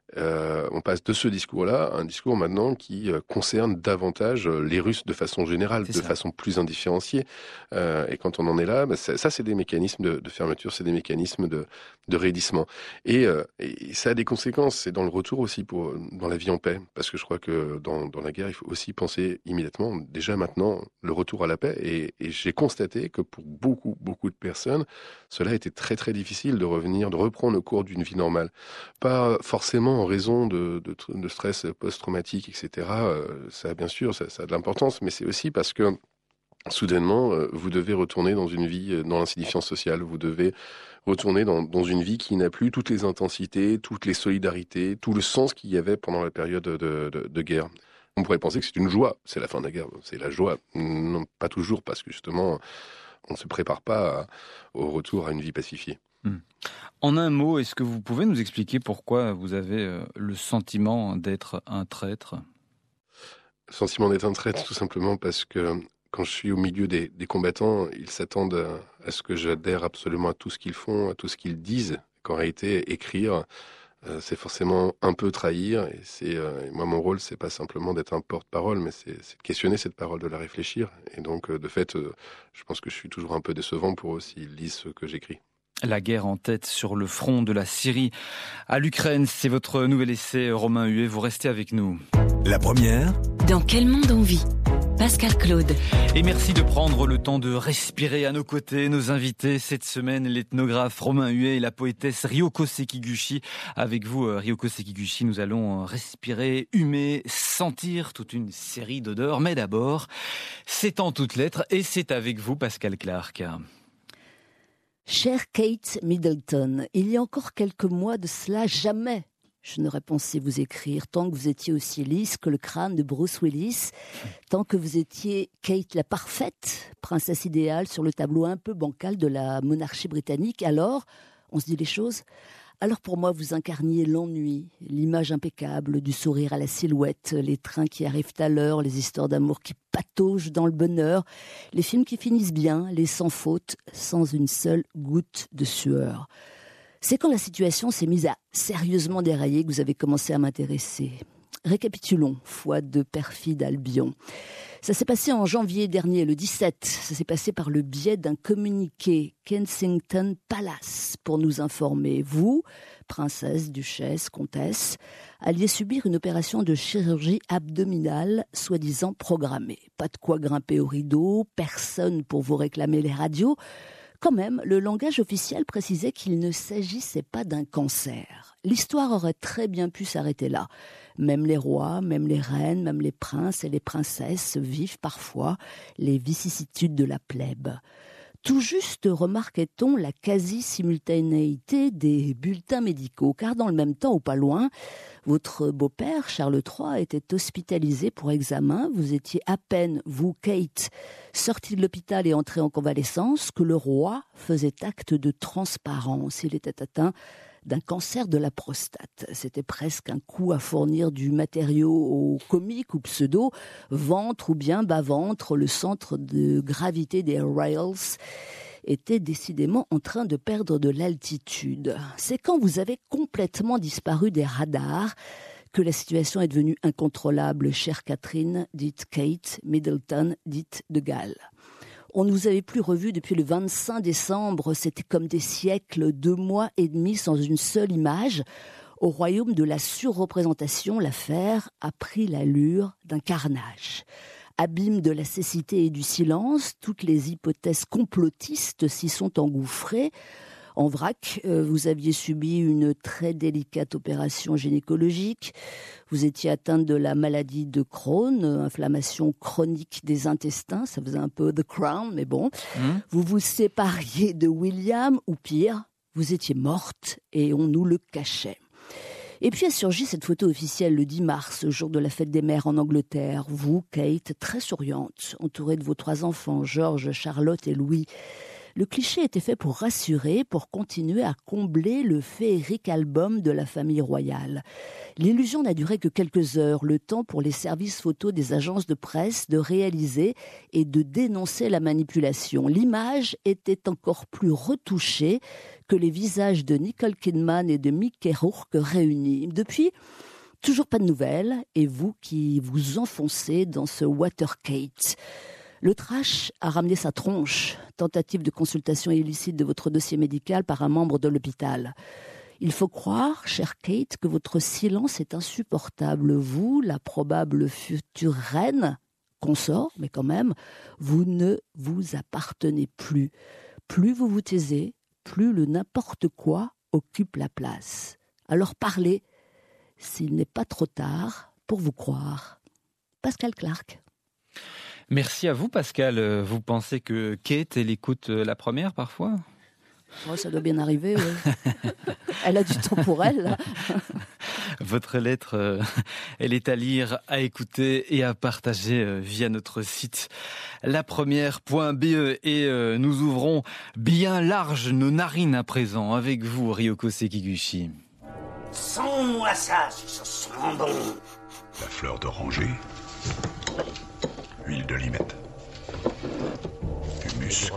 On passe de ce discours-là à un discours maintenant qui concerne davantage les Russes de façon générale, façon plus indifférenciée. Et quand on en est là, ça c'est des mécanismes de fermeture, c'est des mécanismes de raidissement. Et ça a des conséquences. C'est dans le retour aussi dans la vie en paix. Parce que je crois que dans la guerre, il faut aussi penser immédiatement, déjà maintenant, le retour à la paix. Et j'ai constaté que pour beaucoup de personnes, cela a été très très difficile de reprendre le cours d'une vie normale. Pas forcément en raison de stress post-traumatique, etc. Ça, bien sûr, ça a de l'importance, mais c'est aussi parce que soudainement, vous devez retourner dans une vie, dans l'insignifiance sociale. Vous devez retourner dans une vie qui n'a plus toutes les intensités, toutes les solidarités, tout le sens qu'il y avait pendant la période de guerre. On pourrait penser que c'est une joie, c'est la fin de la guerre, c'est la joie. Non, pas toujours, parce que justement, on ne se prépare pas au retour à une vie pacifiée. En un mot, est-ce que vous pouvez nous expliquer pourquoi vous avez le sentiment d'être un traître ? Le sentiment d'être un traître, tout simplement parce que quand je suis au milieu des combattants, ils s'attendent à ce que j'adhère absolument à tout ce qu'ils font, à tout ce qu'ils disent. Qu'en réalité, écrire, c'est forcément un peu trahir. Et moi, mon rôle, c'est pas simplement d'être un porte-parole, mais c'est de questionner cette parole, de la réfléchir. Et donc, de fait, je pense que je suis toujours un peu décevant pour eux s'ils lisent ce que j'écris. La guerre en tête sur le front de la Syrie à l'Ukraine, c'est votre nouvel essai, Romain Huet. Vous restez avec nous. La première. Dans quel monde on vit ? Pascal Claude. Et merci de prendre le temps de respirer à nos côtés. Nos invités cette semaine, l'ethnographe Romain Huet et la poétesse Ryoko Sekiguchi. Avec vous, Ryoko Sekiguchi, nous allons respirer, humer, sentir toute une série d'odeurs. Mais d'abord, c'est en toutes lettres et c'est avec vous, Pascal Clark. Chère Kate Middleton, il y a encore quelques mois de cela, jamais je n'aurais pensé vous écrire tant que vous étiez aussi lisse que le crâne de Bruce Willis, tant que vous étiez Kate la parfaite, princesse idéale sur le tableau un peu bancal de la monarchie britannique. Alors, on se dit les choses. Alors pour moi, vous incarniez l'ennui, l'image impeccable du sourire à la silhouette, les trains qui arrivent à l'heure, les histoires d'amour qui pataugent dans le bonheur, les films qui finissent bien, les sans faute, sans une seule goutte de sueur. C'est quand la situation s'est mise à sérieusement dérailler que vous avez commencé à m'intéresser. Récapitulons, foi de perfide Albion. Ça s'est passé en janvier dernier, le 17. Ça s'est passé par le biais d'un communiqué Kensington Palace pour nous informer. Vous, princesse, duchesse, comtesse, alliez subir une opération de chirurgie abdominale soi-disant programmée. Pas de quoi grimper au rideau, personne pour vous réclamer les radios. Quand même, le langage officiel précisait qu'il ne s'agissait pas d'un cancer. L'histoire aurait très bien pu s'arrêter là. Même les rois, même les reines, même les princes et les princesses vivent parfois les vicissitudes de la plèbe. Tout juste remarquait-on la quasi-simultanéité des bulletins médicaux, car dans le même temps, ou pas loin, votre beau-père, Charles III, était hospitalisé pour examen. Vous étiez à peine, vous, Kate, sortie de l'hôpital et entrée en convalescence, que le roi faisait acte de transparence. Il était atteint d'un cancer de la prostate. C'était presque un coup à fournir du matériau au comique ou pseudo, ventre ou bien bas-ventre, le centre de gravité des Royals était décidément en train de perdre de l'altitude. C'est quand vous avez complètement disparu des radars que la situation est devenue incontrôlable, chère Catherine, dite Kate Middleton, dite de Galles. On ne vous avait plus revu depuis le 25 décembre. C'était comme des siècles, 2 mois et demi sans une seule image. Au royaume de la surreprésentation, l'affaire a pris l'allure d'un carnage. Abîme de la cécité et du silence, toutes les hypothèses complotistes s'y sont engouffrées. En vrac, vous aviez subi une très délicate opération gynécologique. Vous étiez atteinte de la maladie de Crohn, inflammation chronique des intestins. Ça faisait un peu The Crown, mais bon. Vous vous sépariez de William, ou pire, vous étiez morte et on nous le cachait. Et puis a surgi cette photo officielle le 10 mars, jour de la fête des mères en Angleterre. Vous, Kate, très souriante, entourée de vos 3 enfants, George, Charlotte et Louis. Le cliché était fait pour rassurer, pour continuer à combler le féerique album de la famille royale. L'illusion n'a duré que quelques heures, le temps pour les services photos des agences de presse de réaliser et de dénoncer la manipulation. L'image était encore plus retouchée que les visages de Nicole Kidman et de Mickey Rourke réunis. Depuis, toujours pas de nouvelles, et vous qui vous enfoncez dans ce Watergate. Le trash a ramené sa tronche, tentative de consultation illicite de votre dossier médical par un membre de l'hôpital. Il faut croire, chère Kate, que votre silence est insupportable. Vous, la probable future reine, consort, mais quand même, vous ne vous appartenez plus. Plus vous vous taisez, plus le n'importe quoi occupe la place. Alors parlez, s'il n'est pas trop tard, pour vous croire. Pascal Clark. Merci à vous, Pascal. Vous pensez que Kate, elle écoute la première parfois ? Oh, ça doit bien arriver, oui. Elle a du temps pour elle, là. Votre lettre, elle est à lire, à écouter et à partager via notre site lapremière.be. Et nous ouvrons bien large nos narines à présent avec vous, Ryoko Sekiguchi. Sens-moi ça, si ça sent bon. La fleur d'oranger. Huile de limette. Du musc.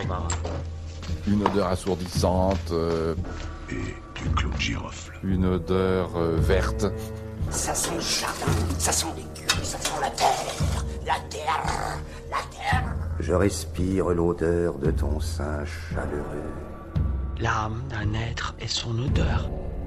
Une odeur assourdissante. Et du clou de girofle. Une odeur verte. Ça sent le jardin, ça sent les légumes, ça sent la terre. La terre, la terre. Je respire l'odeur de ton sein chaleureux. L'âme d'un être et son odeur.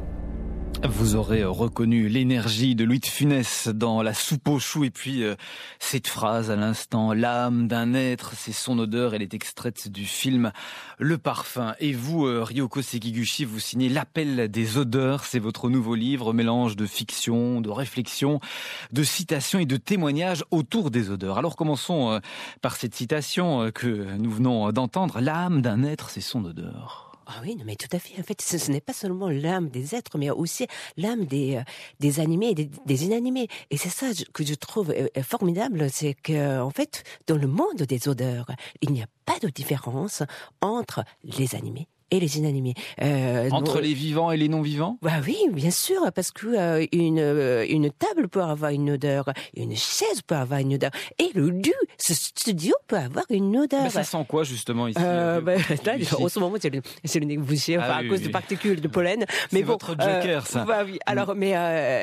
Vous aurez reconnu l'énergie de Louis de Funès dans La soupe aux choux, et puis cette phrase à l'instant, l'âme d'un être, c'est son odeur, elle est extraite du film Le Parfum. Et vous, Ryoko Sekiguchi, vous signez L'Appel des odeurs, c'est votre nouveau livre, mélange de fiction, de réflexion, de citations et de témoignages autour des odeurs. Alors commençons par cette citation que nous venons d'entendre, l'âme d'un être, c'est son odeur. Ah oui, non, mais tout à fait. En fait, ce n'est pas seulement l'âme des êtres, mais aussi l'âme des animés et des inanimés. Et c'est ça que je trouve formidable, c'est que, en fait, dans le monde des odeurs, il n'y a pas de différence entre les animés et les inanimés. Entre les vivants et les non-vivants ? Bah oui, bien sûr, parce que une table peut avoir une odeur, une chaise peut avoir une odeur, et le lieu, ce studio peut avoir une odeur. Mais ça sent quoi justement ici là, en ce moment, c'est le nez bouché, à cause de particules de pollen. Mais c'est votre joker, ça. Bah oui. Alors, mais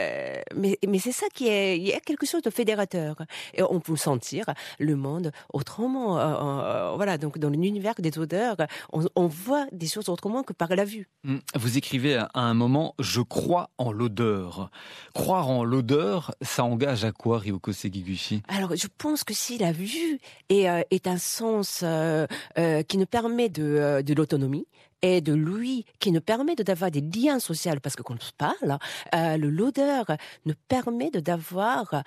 c'est ça qui est, il y a quelque chose de fédérateur, et on peut sentir le monde autrement. Voilà, donc dans l'univers des odeurs, on voit des choses autrement que par la vue. Vous écrivez à un moment « Je crois en l'odeur ». Croire en l'odeur, ça engage à quoi, Ryoko Sekiguchi ? Alors, je pense que si la vue est un sens qui nous permet de l'autonomie, et de l'ouïe qui nous permet d'avoir des liens sociaux, parce que quand on se parle, l'odeur nous permet d'avoir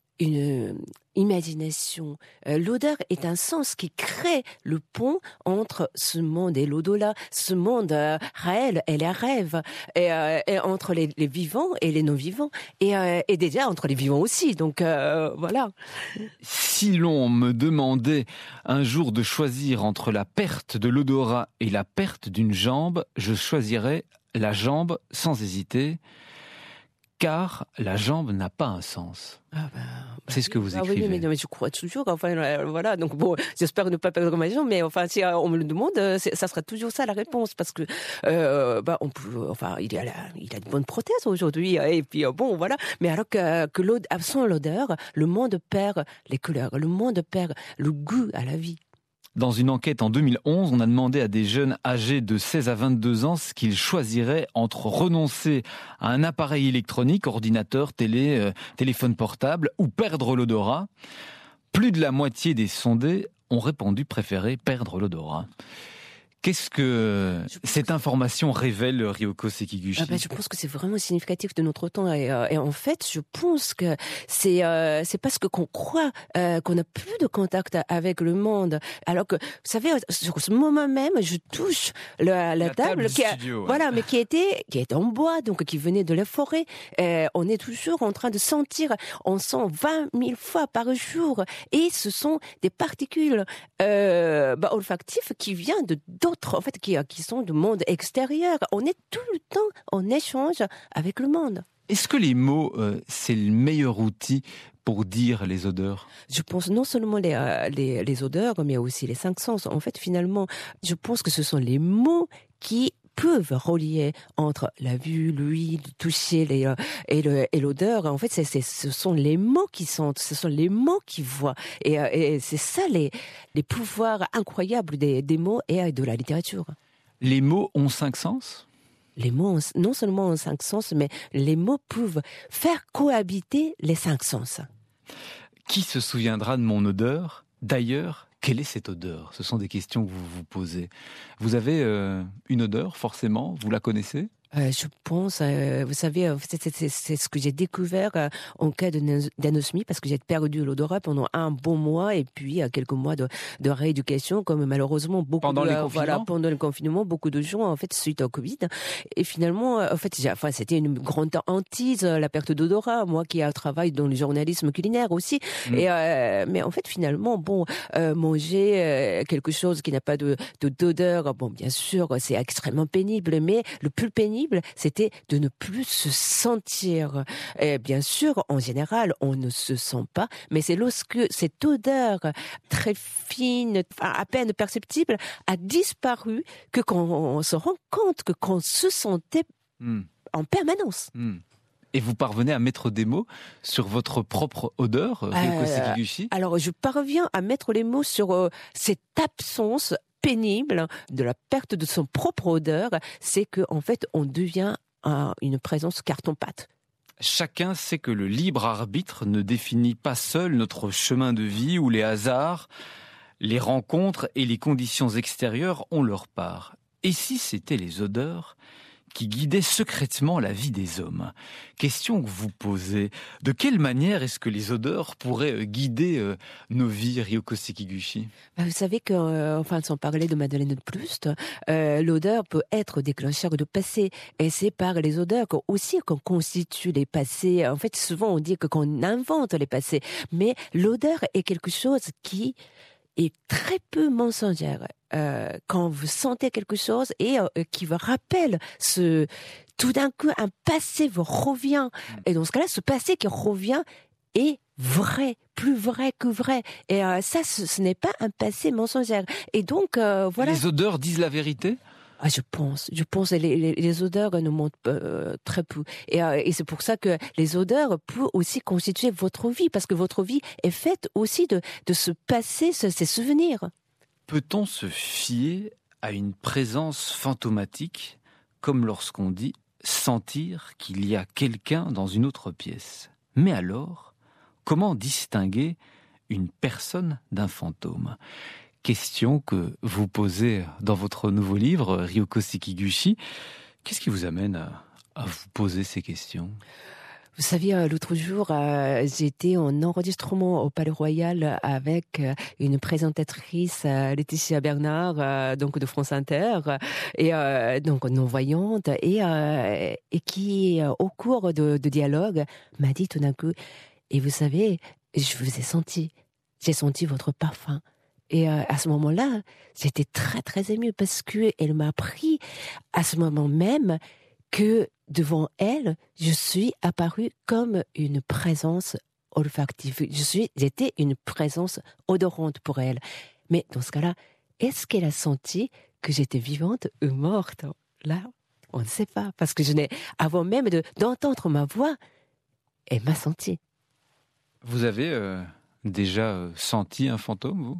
une imagination. L'odeur est un sens qui crée le pont entre ce monde et l'au-delà, ce monde réel et les rêves, et entre les vivants et les non-vivants, et déjà entre les vivants aussi. Donc voilà. Si l'on me demandait un jour de choisir entre la perte de l'odorat et la perte d'une jambe, je choisirais la jambe sans hésiter. Car la jambe n'a pas un sens. C'est ce que vous écrivez. Oui, mais je crois toujours. Enfin, voilà. Donc bon, j'espère ne pas perdre ma jambe, mais enfin, si on me le demande, ça sera toujours ça la réponse, parce que on peut. Enfin, il a de bonnes prothèses aujourd'hui, et puis bon, voilà. Mais alors que sans l'odeur, le monde perd les couleurs, le monde perd le goût à la vie. Dans une enquête en 2011, on a demandé à des jeunes âgés de 16 à 22 ans ce qu'ils choisiraient entre renoncer à un appareil électronique, ordinateur, téléphone portable, ou perdre l'odorat. Plus de la moitié des sondés ont répondu préférer perdre l'odorat. Qu'est-ce que cette information révèle, Ryoko Sekiguchi ? Je pense que c'est vraiment significatif de notre temps, et en fait, je pense que c'est parce qu'on croit qu'on n'a plus de contact avec le monde, alors que, vous savez, sur ce moment même, je touche la table qui studio, voilà, mais qui était en bois, donc qui venait de la forêt. On est toujours en train de sentir, on sent 20 000 fois par jour, et ce sont des particules olfactives qui viennent de d'autres, en fait, qui sont du monde extérieur. On est tout le temps en échange avec le monde. Est-ce que les mots, c'est le meilleur outil pour dire les odeurs? Je pense non seulement les odeurs, mais aussi les 5 sens. En fait, finalement, je pense que ce sont les mots qui peuvent relier entre la vue, l'ouïe, le toucher et l'odeur. En fait, ce sont les mots qui sentent, ce sont les mots qui voient. Et c'est ça les pouvoirs incroyables des mots et de la littérature. Les mots ont 5 sens? Les mots, non seulement ont 5 sens, mais les mots peuvent faire cohabiter les 5 sens. Qui se souviendra de mon odeur? D'ailleurs, quelle est cette odeur? Ce sont des questions que vous vous posez. Vous avez une odeur, forcément, vous la connaissez? Je pense, vous savez, c'est ce que j'ai découvert en cas d'anosmie, parce que j'ai perdu l'odorat pendant un bon mois et puis quelques mois de rééducation, comme malheureusement pendant le confinement, beaucoup de gens en fait suite au Covid. Et finalement, en fait, c'était une grande hantise la perte d'odorat. Moi qui travaille dans le journalisme culinaire aussi. Mais en fait, finalement, manger quelque chose qui n'a pas d'odeur, bien sûr, c'est extrêmement pénible. Mais le plus pénible, c'était de ne plus se sentir. Et bien sûr, en général, on ne se sent pas, mais c'est lorsque cette odeur très fine, à peine perceptible, a disparu que qu'on se rend compte qu'on se sentait en permanence. Et vous parvenez à mettre des mots sur votre propre odeur, Ryoko Sekiguchi? Alors, je parviens à mettre les mots sur cette absence pénible de la perte de son propre odeur, c'est qu'en fait, on devient une présence carton-pâte. Chacun sait que le libre arbitre ne définit pas seul notre chemin de vie où les hasards, les rencontres et les conditions extérieures ont leur part. Et si c'était les odeurs qui guidaient secrètement la vie des hommes? Question que vous posez. De quelle manière est-ce que les odeurs pourraient guider nos vies, Ryoko Sekiguchi? Vous savez que, sans parler de Madeleine de Proust, l'odeur peut être déclencheur de passé. Et c'est par les odeurs aussi qu'on constitue les passés. En fait, souvent on dit qu'on invente les passés. Mais l'odeur est quelque chose qui est très peu mensongère. Quand vous sentez quelque chose et qui vous rappelle tout d'un coup, un passé vous revient. Et dans ce cas-là, ce passé qui revient est vrai, plus vrai que vrai. Et ça, ce n'est pas un passé mensongère. Et donc, voilà. Les odeurs disent la vérité? Je pense. Les odeurs nous montrent très peu. Et c'est pour ça que les odeurs peuvent aussi constituer votre vie, parce que votre vie est faite aussi de ce passé, ces souvenirs. Peut-on se fier à une présence fantomatique, comme lorsqu'on dit sentir qu'il y a quelqu'un dans une autre pièce? Mais alors, comment distinguer une personne d'un fantôme? Question que vous posez dans votre nouveau livre, Ryoko Sekiguchi. Qu'est-ce qui vous amène à vous poser ces questions? Vous savez, l'autre jour, j'étais en enregistrement au Palais Royal avec une présentatrice, Laetitia Bernard, donc de France Inter, et donc non-voyante, et qui, au cours de dialogue, m'a dit tout d'un coup, et vous savez, je vous ai senti, j'ai senti votre parfum. Et à ce moment-là, j'étais très très émue parce que elle m'a appris à ce moment même que devant elle, je suis apparue comme une présence olfactive. J'étais une présence odorante pour elle. Mais dans ce cas-là, est-ce qu'elle a senti que j'étais vivante ou morte? Là, on ne sait pas, parce que avant même d'entendre ma voix, elle m'a senti. Vous avez déjà senti un fantôme, vous?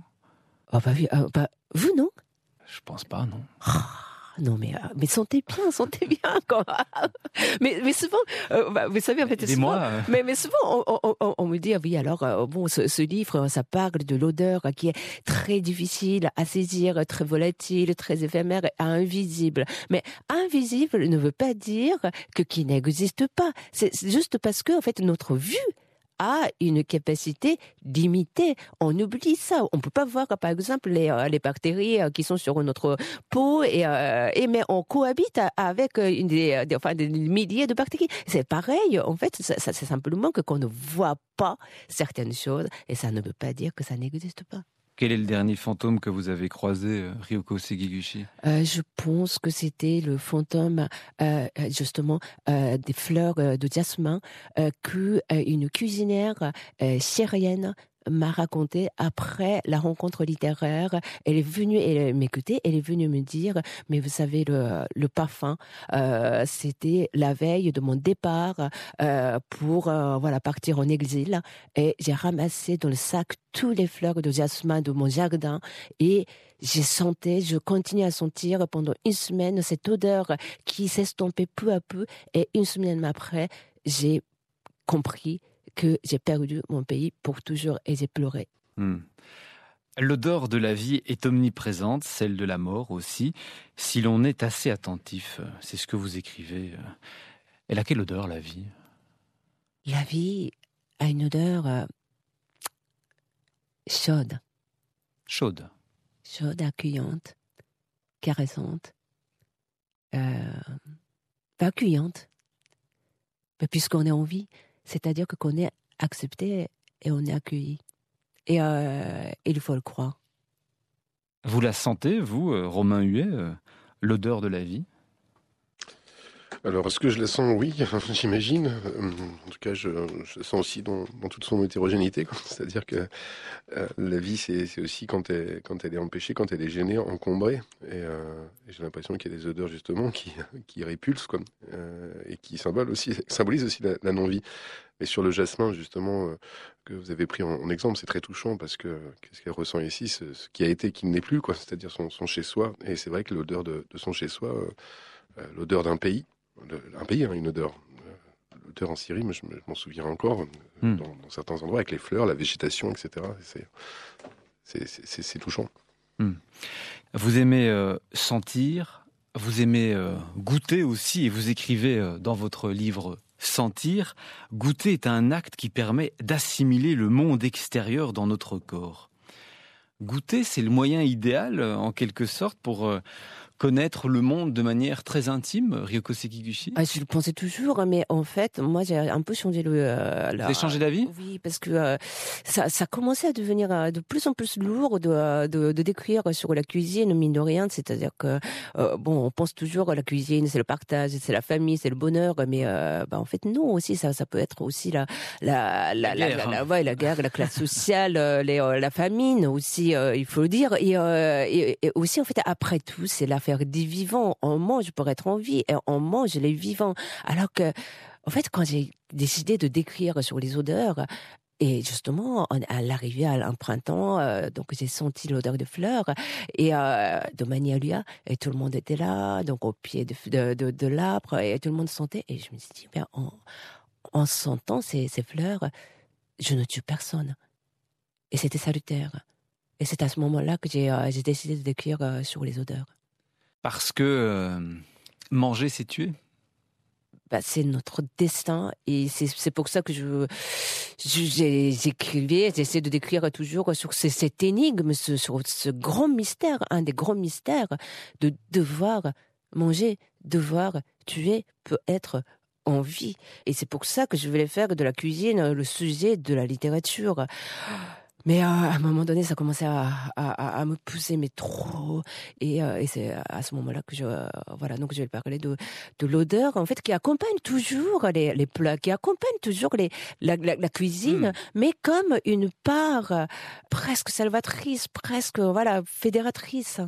Vous, non? Je pense pas, non. Non, mais sentez bien quand. mais souvent, vous savez, en fait, mais souvent, on me dit, oui, alors, ce livre, ça parle de l'odeur qui est très difficile à saisir, très volatile, très éphémère et invisible. Mais invisible ne veut pas dire qu'il n'existe pas. C'est juste parce que, en fait, notre vue a une capacité limitée. On oublie ça. On peut pas voir, par exemple, les bactéries qui sont sur notre peau mais on cohabite avec des milliers de bactéries. C'est pareil. En fait, c'est simplement qu'on ne voit pas certaines choses et ça ne veut pas dire que ça n'existe pas. Quel est le dernier fantôme que vous avez croisé, Ryoko Sekiguchi ? Je pense que c'était le fantôme, justement, des fleurs de jasmin que une cuisinière syrienne m'a raconté après la rencontre littéraire. Elle est venue m'écouter, elle est venue me dire, mais vous savez, le parfum, c'était la veille de mon départ pour partir en exil. Et j'ai ramassé dans le sac toutes les fleurs de jasmin de mon jardin et je continuais à sentir pendant une semaine cette odeur qui s'estompait peu à peu. Et une semaine après, j'ai compris que j'ai perdu mon pays pour toujours et j'ai pleuré. L'odeur de la vie est omniprésente, celle de la mort aussi, si l'on est assez attentif. C'est ce que vous écrivez. Elle a quelle odeur, la vie ? La vie a une odeur chaude. Chaude, accueillante, caressante, accueillante. Mais puisqu'on est en vie, c'est-à-dire qu'on est accepté et on est accueilli. Et il faut le croire. Vous la sentez, vous, Romain Huet, l'odeur de la vie ? Alors, est-ce que je la sens ? Oui, j'imagine. En tout cas, je la sens aussi dans toute son hétérogénéité. C'est-à-dire que la vie, c'est aussi quand elle est empêchée, quand elle est gênée, encombrée. Et j'ai l'impression qu'il y a des odeurs, justement, qui répulsent, et qui symbolisent aussi la non-vie. Mais sur le jasmin, justement, que vous avez pris en exemple, c'est très touchant parce que qu'est-ce qu'elle ressent ici, ce qui a été, qui ne l'est plus, c'est-à-dire son chez-soi. Et c'est vrai que l'odeur de son chez-soi, l'odeur d'un pays, une odeur. L'odeur en Syrie, je m'en souviens encore, dans certains endroits, avec les fleurs, la végétation, etc. C'est touchant. Vous aimez sentir, vous aimez goûter aussi, et vous écrivez dans votre livre « Sentir ». Goûter est un acte qui permet d'assimiler le monde extérieur dans notre corps. Goûter, c'est le moyen idéal, en quelque sorte, pour connaître le monde de manière très intime, Ryoko Sekiguchi ? Je le pensais toujours, mais en fait, moi, j'ai un peu changé Vous avez changé d'avis ? Oui, parce que ça commençait à devenir de plus en plus lourd de décrire sur la cuisine, mine de rien. C'est-à-dire que, on pense toujours à la cuisine, c'est le partage, c'est la famille, c'est le bonheur, mais en fait, non, aussi, ça peut être aussi la guerre, la classe sociale, la famine aussi, il faut le dire. Et aussi, en fait, après tout, c'est l'affaire des vivants. On mange pour être en vie et on mange les vivants. Alors que, en fait, quand j'ai décidé de décrire sur les odeurs, et justement, à l'arrivée à un printemps, donc j'ai senti l'odeur de fleurs et de magnolia, et tout le monde était là, donc au pied de l'arbre, et tout le monde sentait. Et je me suis dit, en sentant ces fleurs, je ne tue personne. Et c'était salutaire. Et c'est à ce moment-là que j'ai décidé de décrire sur les odeurs. Parce que manger, c'est tuer ? C'est notre destin, et c'est pour ça que j'écrivais, j'essaie de décrire toujours sur cette énigme, sur ce grand mystère, un des grands mystères de devoir manger, devoir tuer, peut être en vie. Et c'est pour ça que je voulais faire de la cuisine le sujet de la littérature. Mais à un moment donné, ça commençait à me pousser, mais trop. Et c'est à ce moment-là que donc je vais parler de l'odeur, en fait, qui accompagne toujours les plats, qui accompagne toujours la cuisine, mais comme une part presque salvatrice, presque, fédératrice.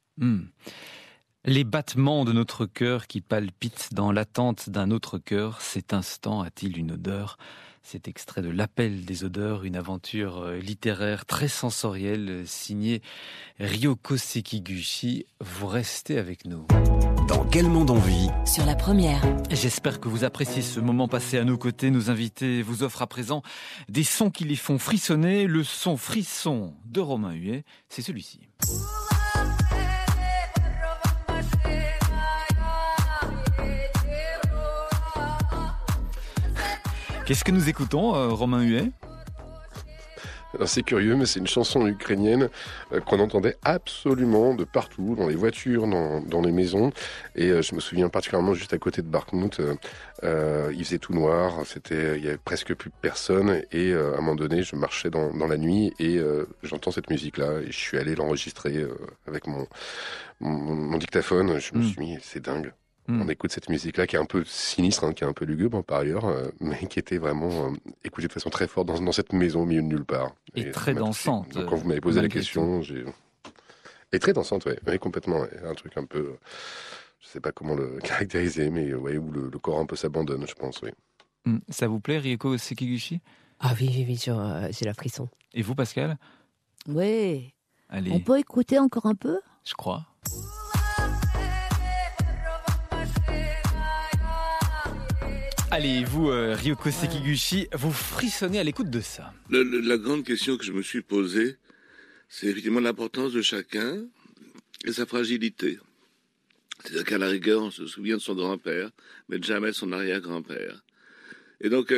Les battements de notre cœur qui palpitent dans l'attente d'un autre cœur, cet instant a-t-il une odeur ? Cet extrait de L'Appel des odeurs, une aventure littéraire très sensorielle signée Ryoko Sekiguchi. Vous restez avec nous. Dans quel monde on vit ? Sur la première. J'espère que vous appréciez ce moment passé à nos côtés. Nos invités vous offrent à présent des sons qui les font frissonner. Le son frisson de Romain Huet, c'est celui-ci. Qu'est-ce que nous écoutons, Romain Huet ? Alors, c'est curieux, mais c'est une chanson ukrainienne qu'on entendait absolument de partout, dans les voitures, dans les maisons. Et je me souviens particulièrement juste à côté de Bakhmout, il faisait tout noir, il y avait presque plus personne. Et à un moment donné, je marchais dans la nuit et j'entends cette musique-là. Et je suis allé l'enregistrer avec mon dictaphone. Je me suis dit, c'est dingue. On écoute cette musique-là qui est un peu sinistre, qui est un peu lugubre par ailleurs, mais qui était vraiment écoutée de façon très forte dans cette maison au milieu de nulle part. Et très dansante. Donc quand vous m'avez posé la question, et très dansante, oui, complètement. Ouais. Un truc un peu, je sais pas comment le caractériser, mais ouais, où le corps un peu s'abandonne, je pense, oui. Ça vous plaît, Ryoko Sekiguchi ? Ah oui, j'ai la frisson. Et vous, Pascal ? Oui. Allez. On peut écouter encore un peu ? Je crois. Allez, vous, Ryoko Sekiguchi, vous frissonnez à l'écoute de ça. La grande question que je me suis posée, c'est effectivement l'importance de chacun et sa fragilité. C'est-à-dire qu'à la rigueur, on se souvient de son grand-père, mais jamais de son arrière-grand-père. Et donc,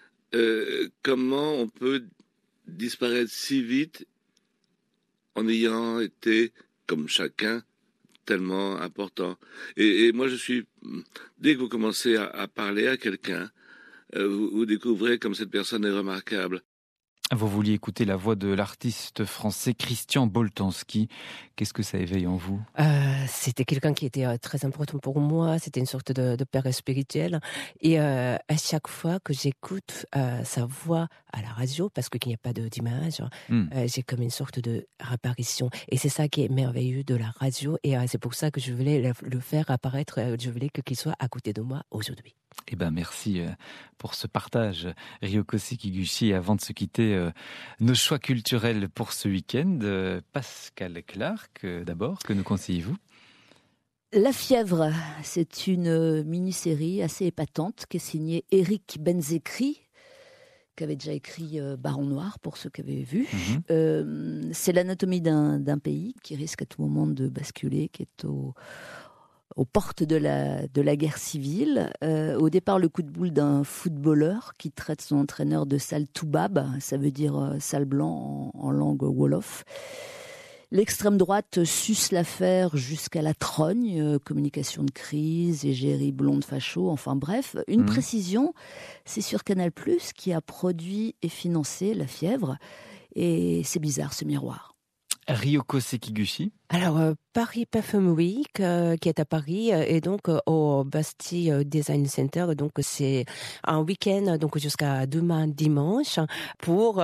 comment on peut disparaître si vite en ayant été, comme chacun, tellement important. Et moi, dès que vous commencez à parler à quelqu'un, vous découvrez comme cette personne est remarquable. Vous vouliez écouter la voix de l'artiste français Christian Boltanski. Qu'est-ce que ça éveille en vous ? C'était quelqu'un qui était très important pour moi. C'était une sorte de père spirituel. Et à chaque fois que j'écoute sa voix à la radio, parce qu'il n'y a pas d'image, j'ai comme une sorte de réapparition. Et c'est ça qui est merveilleux de la radio. Et c'est pour ça que je voulais le faire apparaître. Je voulais qu'il soit à côté de moi aujourd'hui. Eh ben merci pour ce partage, Ryoko Sekiguchi. Avant de se quitter, nos choix culturels pour ce week-end. Pascal Clark, d'abord, que nous conseillez-vous ? La fièvre, c'est une mini-série assez épatante qui est signée Éric Benzekri, qui avait déjà écrit Baron Noir, pour ceux qui avaient vu. C'est l'anatomie d'un pays qui risque à tout moment de basculer, qui est aux portes de la guerre civile. Au départ, le coup de boule d'un footballeur qui traite son entraîneur de sale toubab, ça veut dire sale blanc en langue wolof. L'extrême droite suce l'affaire jusqu'à la trogne, communication de crise, égérie blonde facho, enfin bref. Une précision, c'est sur Canal+, qui a produit et financé La Fièvre. Et c'est bizarre, ce miroir. Ryoko Sekiguchi. Alors, Paris Perfume Week, qui est à Paris, et donc au Bastille Design Center. Donc, c'est un week-end, donc jusqu'à demain dimanche, pour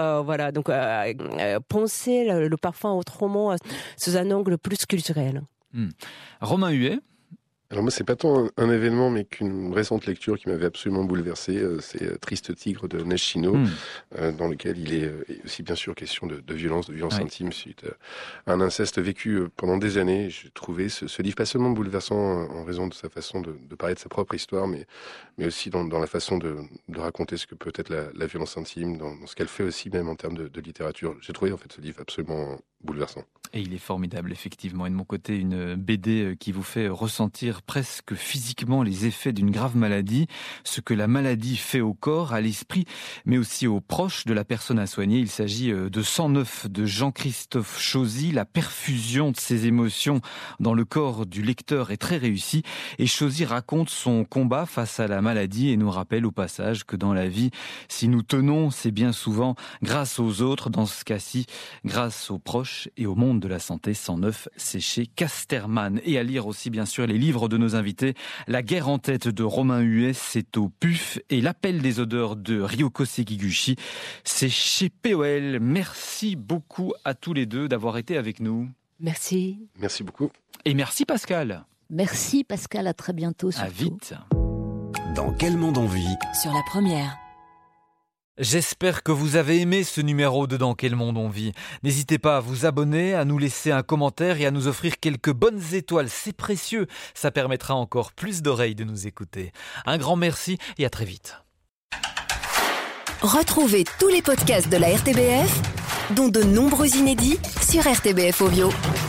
penser le parfum autrement sous un angle plus culturel. Romain Huet. Alors moi, c'est pas tant un événement, mais qu'une récente lecture qui m'avait absolument bouleversé. C'est Triste Tigre de Neige Chino, dans lequel il est aussi bien sûr question de violence intime suite à un inceste vécu pendant des années. J'ai trouvé ce livre pas seulement bouleversant en raison de sa façon de parler de sa propre histoire, mais aussi dans la façon de raconter ce que peut être la violence intime, dans ce qu'elle fait aussi même en termes de littérature. J'ai trouvé en fait ce livre absolument bouleversant. Et il est formidable, effectivement. Et de mon côté, une BD qui vous fait ressentir presque physiquement les effets d'une grave maladie, ce que la maladie fait au corps, à l'esprit, mais aussi aux proches de la personne à soigner. Il s'agit de 109 de Jean-Christophe Chauzy. La perfusion de ses émotions dans le corps du lecteur est très réussie. Et Chauzy raconte son combat face à la maladie et nous rappelle au passage que dans la vie, si nous tenons, c'est bien souvent grâce aux autres, dans ce cas-ci, grâce aux proches et au monde de la santé. 109, c'est chez Casterman. Et à lire aussi, bien sûr, les livres de nos invités. La guerre en tête de Romain Huet, c'est au PUF. Et l'appel des odeurs de Ryoko Sekiguchi, c'est chez POL. Merci beaucoup à tous les deux d'avoir été avec nous. Merci. Merci beaucoup. Et merci Pascal. Merci Pascal, à très bientôt. Surtout. À vite. Dans Quel monde on vit ? Sur la première. J'espère que vous avez aimé ce numéro de Dans Quel monde on vit. N'hésitez pas à vous abonner, à nous laisser un commentaire et à nous offrir quelques bonnes étoiles. C'est précieux, ça permettra encore plus d'oreilles de nous écouter. Un grand merci et à très vite. Retrouvez tous les podcasts de la RTBF, dont de nombreux inédits, sur RTBF Audio.